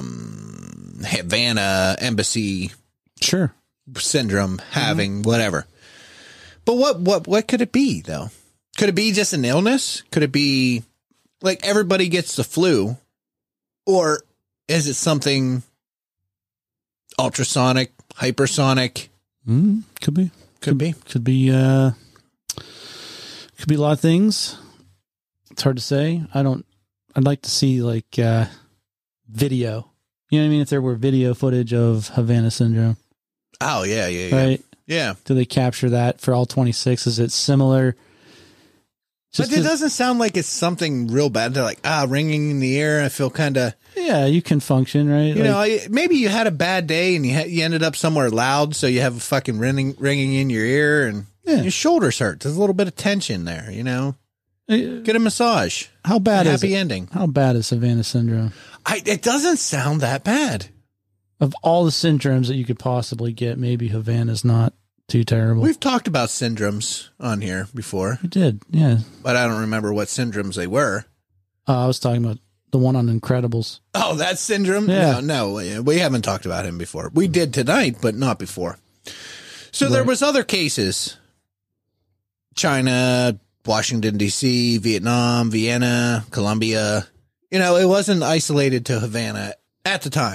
Havana embassy syndrome having whatever. But what could it be though? Could it be just an illness? Could it be like everybody gets the flu, or is it something ultrasonic, hypersonic? Could be a lot of things. It's hard to say. I'd like to see like video. You know what I mean? If there were video footage of Havana syndrome. Oh, yeah. Right? Yeah. Do they capture that for all 26? Is it similar? But it doesn't sound like it's something real bad. They're like, ringing in the ear. I feel kind of... Yeah, you can function, right? You know, maybe you had a bad day and you ended up somewhere loud, so you have a fucking ringing in your ear and your shoulders hurt. There's a little bit of tension there, you know? Get a massage. How bad is happy ending? How bad is Havana syndrome? It doesn't sound that bad. Of all the syndromes that you could possibly get, maybe Havana's not too terrible. We've talked about syndromes on here before. We did, yeah. But I don't remember what syndromes they were. I was talking about the one on Incredibles. Oh, that syndrome? Yeah. No, we haven't talked about him before. We did tonight, but not before. So there was other cases. China, Washington, D.C., Vietnam, Vienna, Colombia. You know, it wasn't isolated to Havana at the time.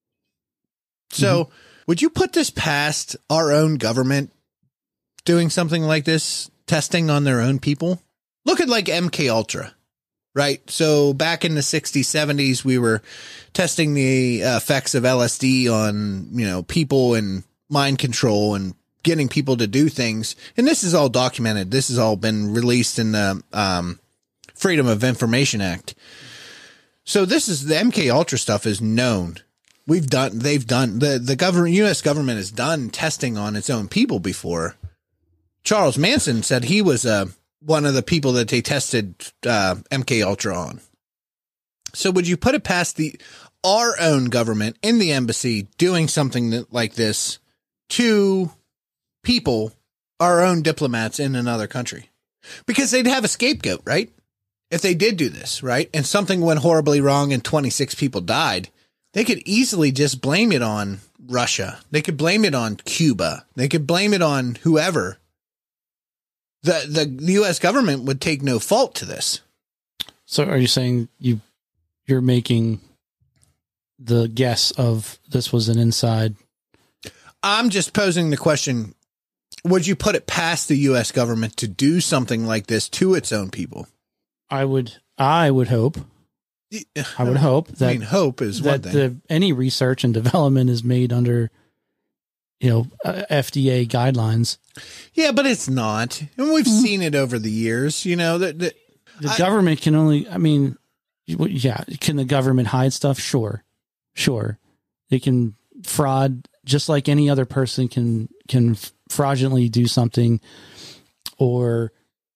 So would you put this past our own government doing something like this, testing on their own people? Look at like MK Ultra, right? So back in the 60s, 70s, we were testing the effects of LSD on, you know, people and mind control and getting people to do things. And this is all documented. This has all been released in the Freedom of Information Act. So this is the MK Ultra stuff is known. The government, U.S. government has done testing on its own people before. Charles Manson said he was one of the people that they tested MK Ultra on. So would you put it past our own government in the embassy doing something like this to people, our own diplomats in another country? Because they'd have a scapegoat, right? If they did do this, right? And something went horribly wrong and 26 people died. They could easily just blame it on Russia. They could blame it on Cuba. They could blame it on whoever. The U.S. government would take no fault to this. So are you saying you're making the guess of this was an inside? I'm just posing the question, would you put it past the U.S. government to do something like this to its own people? I would hope. I would hope that, I mean, hope is one thing. Any research and development is made under, FDA guidelines. Yeah, but it's not. And we've seen it over the years, the government can only, can the government hide stuff? Sure. They can fraud just like any other person can fraudulently do something or,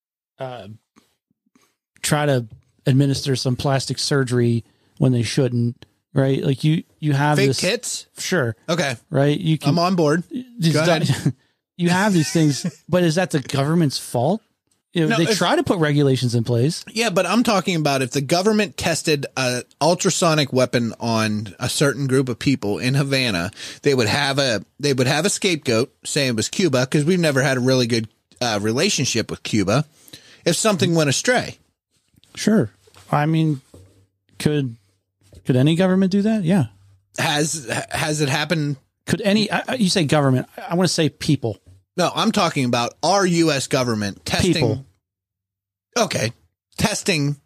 try to administer some plastic surgery when they shouldn't, right? Like you have fake this kits. Sure. Okay. Right. I'm on board. Go ahead. You have these things, but is that the government's fault? They try to put regulations in place. Yeah, but I'm talking about if the government tested an ultrasonic weapon on a certain group of people in Havana, they would have a scapegoat, say it was Cuba, because we've never had a really good relationship with Cuba. If something went astray. Sure. I mean, could any government do that? Yeah. Has it happened? Could any, you say government, I want to say people. No, I'm talking about our U.S. government testing. People. Okay. Testing.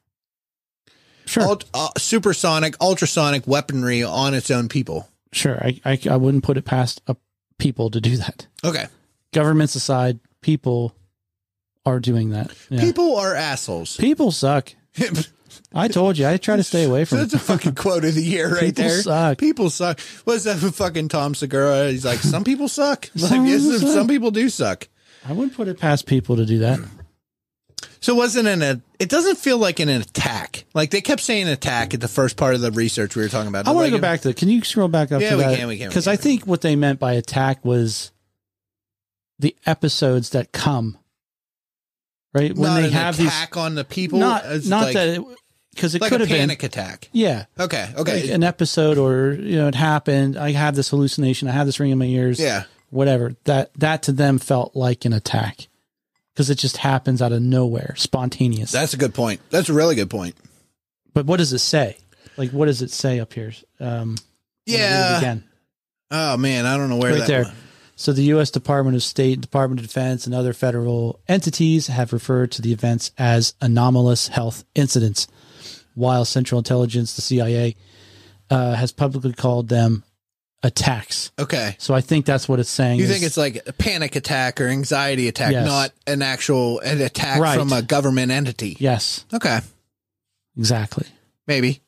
Sure. Supersonic, ultrasonic weaponry on its own people. Sure. I wouldn't put it past people to do that. Okay. Governments aside, people are doing that. Yeah. People are assholes. People suck. I told you, I try to stay away from That's a fucking quote of the year right people there. Suck. People suck. What's that for fucking Tom Segura? He's like, some people suck. Some people do suck. I wouldn't put it past people to do that. So it doesn't feel like an attack. Like they kept saying attack at the first part of the research we were talking about. I want to go back to, can you scroll back up to that? We can. Because I think what they meant by attack was the episodes that come. Right? When not they an have attack on the people? Not like, that, because it like could have been. Panic attack. Yeah. Okay. Like an episode or, it happened. I have this hallucination. I have this ring in my ears. Yeah. Whatever. That to them felt like an attack because it just happens out of nowhere, spontaneous. That's a good point. That's a really good point. But what does it say? Like, what does it say up here? Yeah. Again. Oh, man. I don't know where right that there. was. So the U.S. Department of State, Department of Defense, and other federal entities have referred to the events as anomalous health incidents, while Central Intelligence, the CIA, has publicly called them attacks. Okay. So I think that's what it's saying. You think it's like a panic attack or anxiety attack, Yes. not an attack Right. from a government entity? Yes. Okay. Exactly. Maybe.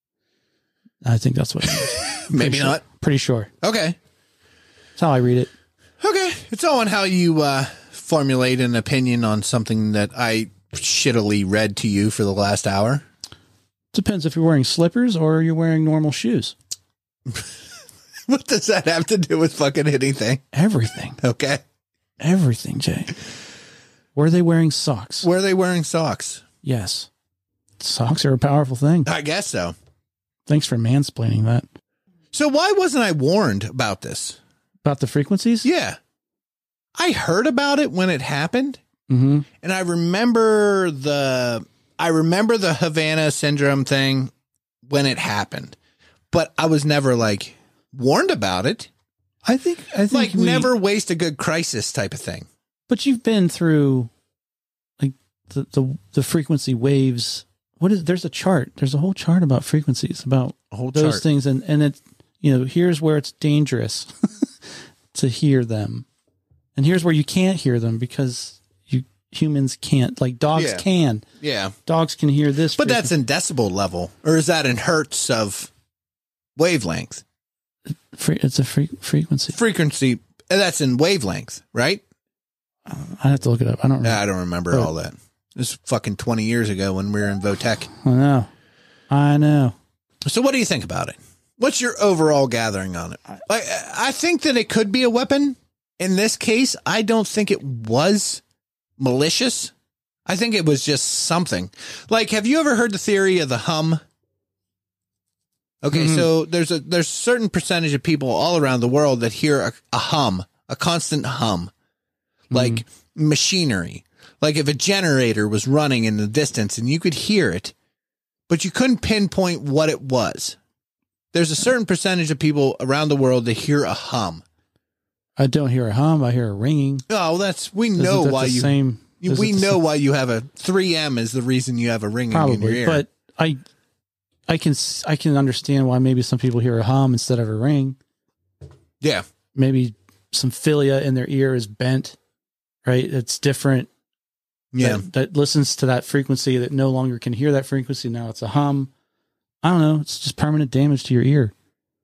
I think that's what it is. Maybe Pretty not. Sure. Pretty sure. Okay. That's how I read it. Okay. It's all on how you formulate an opinion on something that I shittily read to you for the last hour. Depends if you're wearing slippers or you're wearing normal shoes. What does that have to do with fucking anything? Everything. Okay. Everything, Jay. Were they wearing socks? Were they wearing socks? Yes. Socks are a powerful thing. I guess so. Thanks for mansplaining that. So why wasn't I warned about this? About the frequencies? Yeah. I heard about it when it happened. Mm-hmm. And I remember the Havana syndrome thing when it happened, but I was never like warned about it. I think like never waste a good crisis type of thing. But you've been through like the frequency waves. There's a chart. There's a whole chart about frequencies, about those things. And it, here's where it's dangerous to hear them. And here's where you can't hear them because humans can't, like dogs can. Yeah. Dogs can hear this. But that's in decibel level, or is that in hertz of wavelength? It's a frequency. Frequency. That's in wavelength, right? I have to look it up. I don't remember. I don't remember all that. This is fucking 20 years ago when we were in Votech. I know. So what do you think about it? What's your overall gathering on it? I think that it could be a weapon. In this case, I don't think it was malicious. I think it was just something. Like, have you ever heard the theory of the hum? Okay, so there's a certain percentage of people all around the world that hear a hum, a constant hum, like machinery. Like if a generator was running in the distance and you could hear it, but you couldn't pinpoint what it was. There's a certain percentage of people around the world that hear a hum. I don't hear a hum. I hear a ringing. Oh, we know why you have a 3M is the reason you have a ringing in your ear. But I can understand why maybe some people hear a hum instead of a ring. Yeah. Maybe some philia in their ear is bent, right? It's different. Yeah. That listens to that frequency that no longer can hear that frequency. Now it's a hum. I don't know. It's just permanent damage to your ear.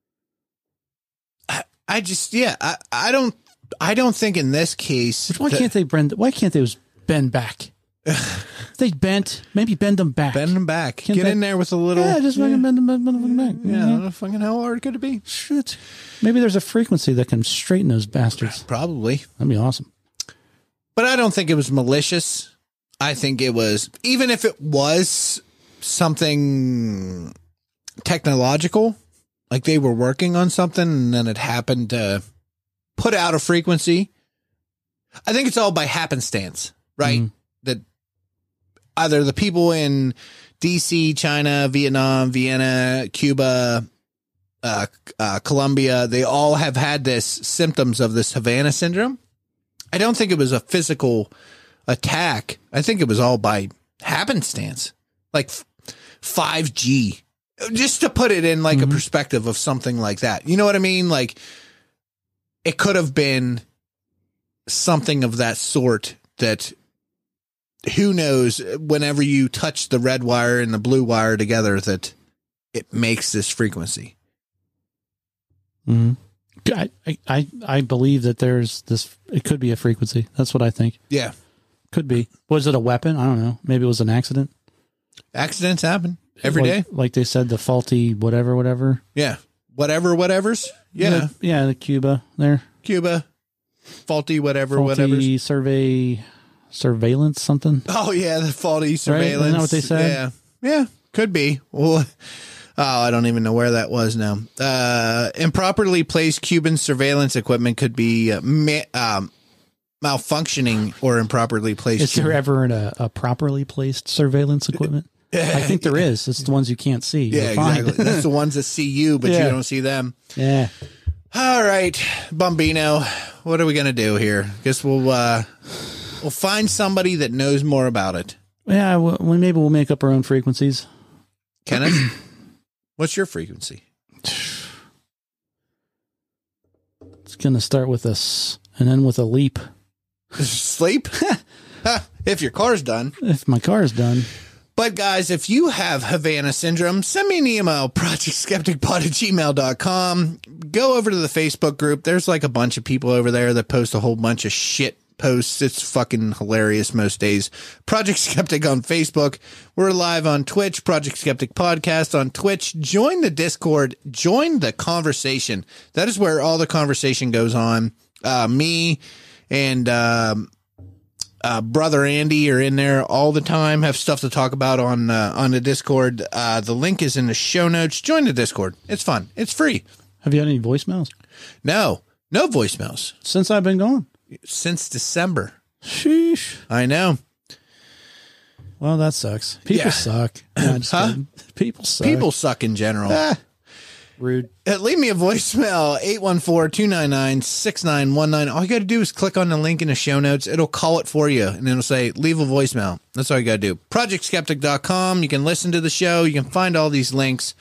I don't think in this case. Why can't they bend back? They maybe bend them back. Bend them back. Get in there with a little. Yeah, just fucking bend them back. Yeah, I don't know fucking how hard could it be? Shit. Maybe there's a frequency that can straighten those bastards. Probably. That'd be awesome. But I don't think it was malicious. I think it was, even if it was something technological, like they were working on something and then it happened to put out a frequency. I think it's all by happenstance, right? That either the people in DC, China, Vietnam, Vienna, Cuba, Colombia, they all have had this symptoms of this Havana syndrome. I don't think it was a physical attack. I think it was all by happenstance, like 5G, just to put it in like a perspective of something like that. You know what I mean? Like it could have been something of that sort that who knows, whenever you touch the red wire and the blue wire together, that it makes this frequency. I believe that there's this, it could be a frequency. That's what I think. Yeah. Could be. Was it a weapon? I don't know. Maybe it was an accident. Accidents happen every day. Like they said, the faulty whatever. Yeah. Whatevers. Yeah. Yeah. The Cuba there. Cuba. Faulty whatevers. Surveillance something. Oh yeah. The faulty surveillance. Right? Isn't that what they said? Yeah. Yeah. Could be. Well, I don't even know where that was now. Improperly placed Cuban surveillance equipment could be malfunctioning or improperly placed. Is there ever a properly placed surveillance equipment? I think there is. It's the ones you can't see. Yeah, exactly. That's the ones that see you, but you don't see them. Yeah. All right, Bombino, what are we gonna do here? Guess we'll find somebody that knows more about it. Yeah, maybe we'll make up our own frequencies. Kenneth, what's your frequency? It's gonna start with a S and then with a leap. Sleep? If your car's done. If my car's done. But guys, if you have Havana syndrome, send me an email, projectskepticpod@gmail.com. Go over to the Facebook group. There's like a bunch of people over there that post a whole bunch of shit posts. It's fucking hilarious most days. Project Skeptic on Facebook. We're live on Twitch, Project Skeptic Podcast on Twitch. Join the Discord. Join the conversation. That is where all the conversation goes on. Me and Brother Andy are in there all the time, have stuff to talk about on the Discord. The link is in the show notes. Join the Discord. It's fun. It's free. Have you had any voicemails? No voicemails. Since I've been gone? Since December. Sheesh. I know. Well, that sucks. People suck. No, just kidding. People suck. People suck in general. Rude. Leave me a voicemail, 814-299-6919. All you got to do is click on the link in the show notes. It'll call it for you, and it'll say, leave a voicemail. That's all you got to do. ProjectSkeptic.com. You can listen to the show. You can find all these links.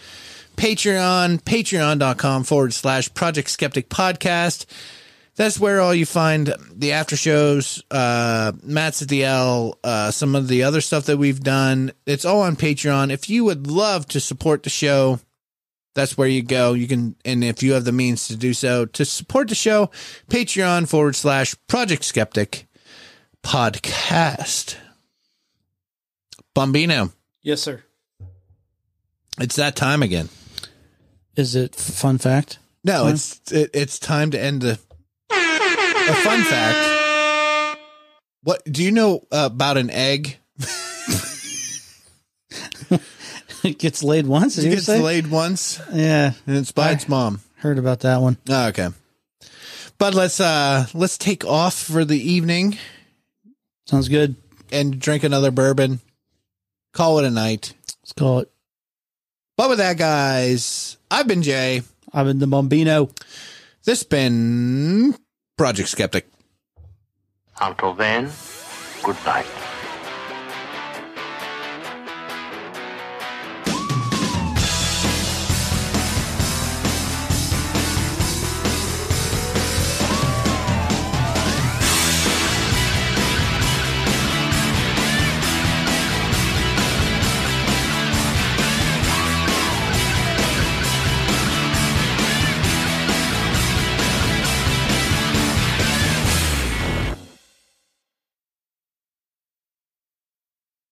Patreon.com/Project Skeptic Podcast. That's where all you find the after shows, Matt's at the L, some of the other stuff that we've done. It's all on Patreon. If you would love to support the show, that's where you go. You can, and if you have the means to do so, to support the show, Patreon/Project Skeptic Podcast. Bombino. Yes, sir. It's that time again. Is it fun fact? No, it's time to end the. A fun fact. What do you know about an egg? It gets laid once. It gets laid once. Yeah, and it's by its mom. Heard about that one. Oh, okay, but let's take off for the evening. Sounds good. And drink another bourbon. Call it a night. Let's call it. But with that, guys, I've been Jay. I've been the Bombino. This has been Project Skeptic. Until then, good night.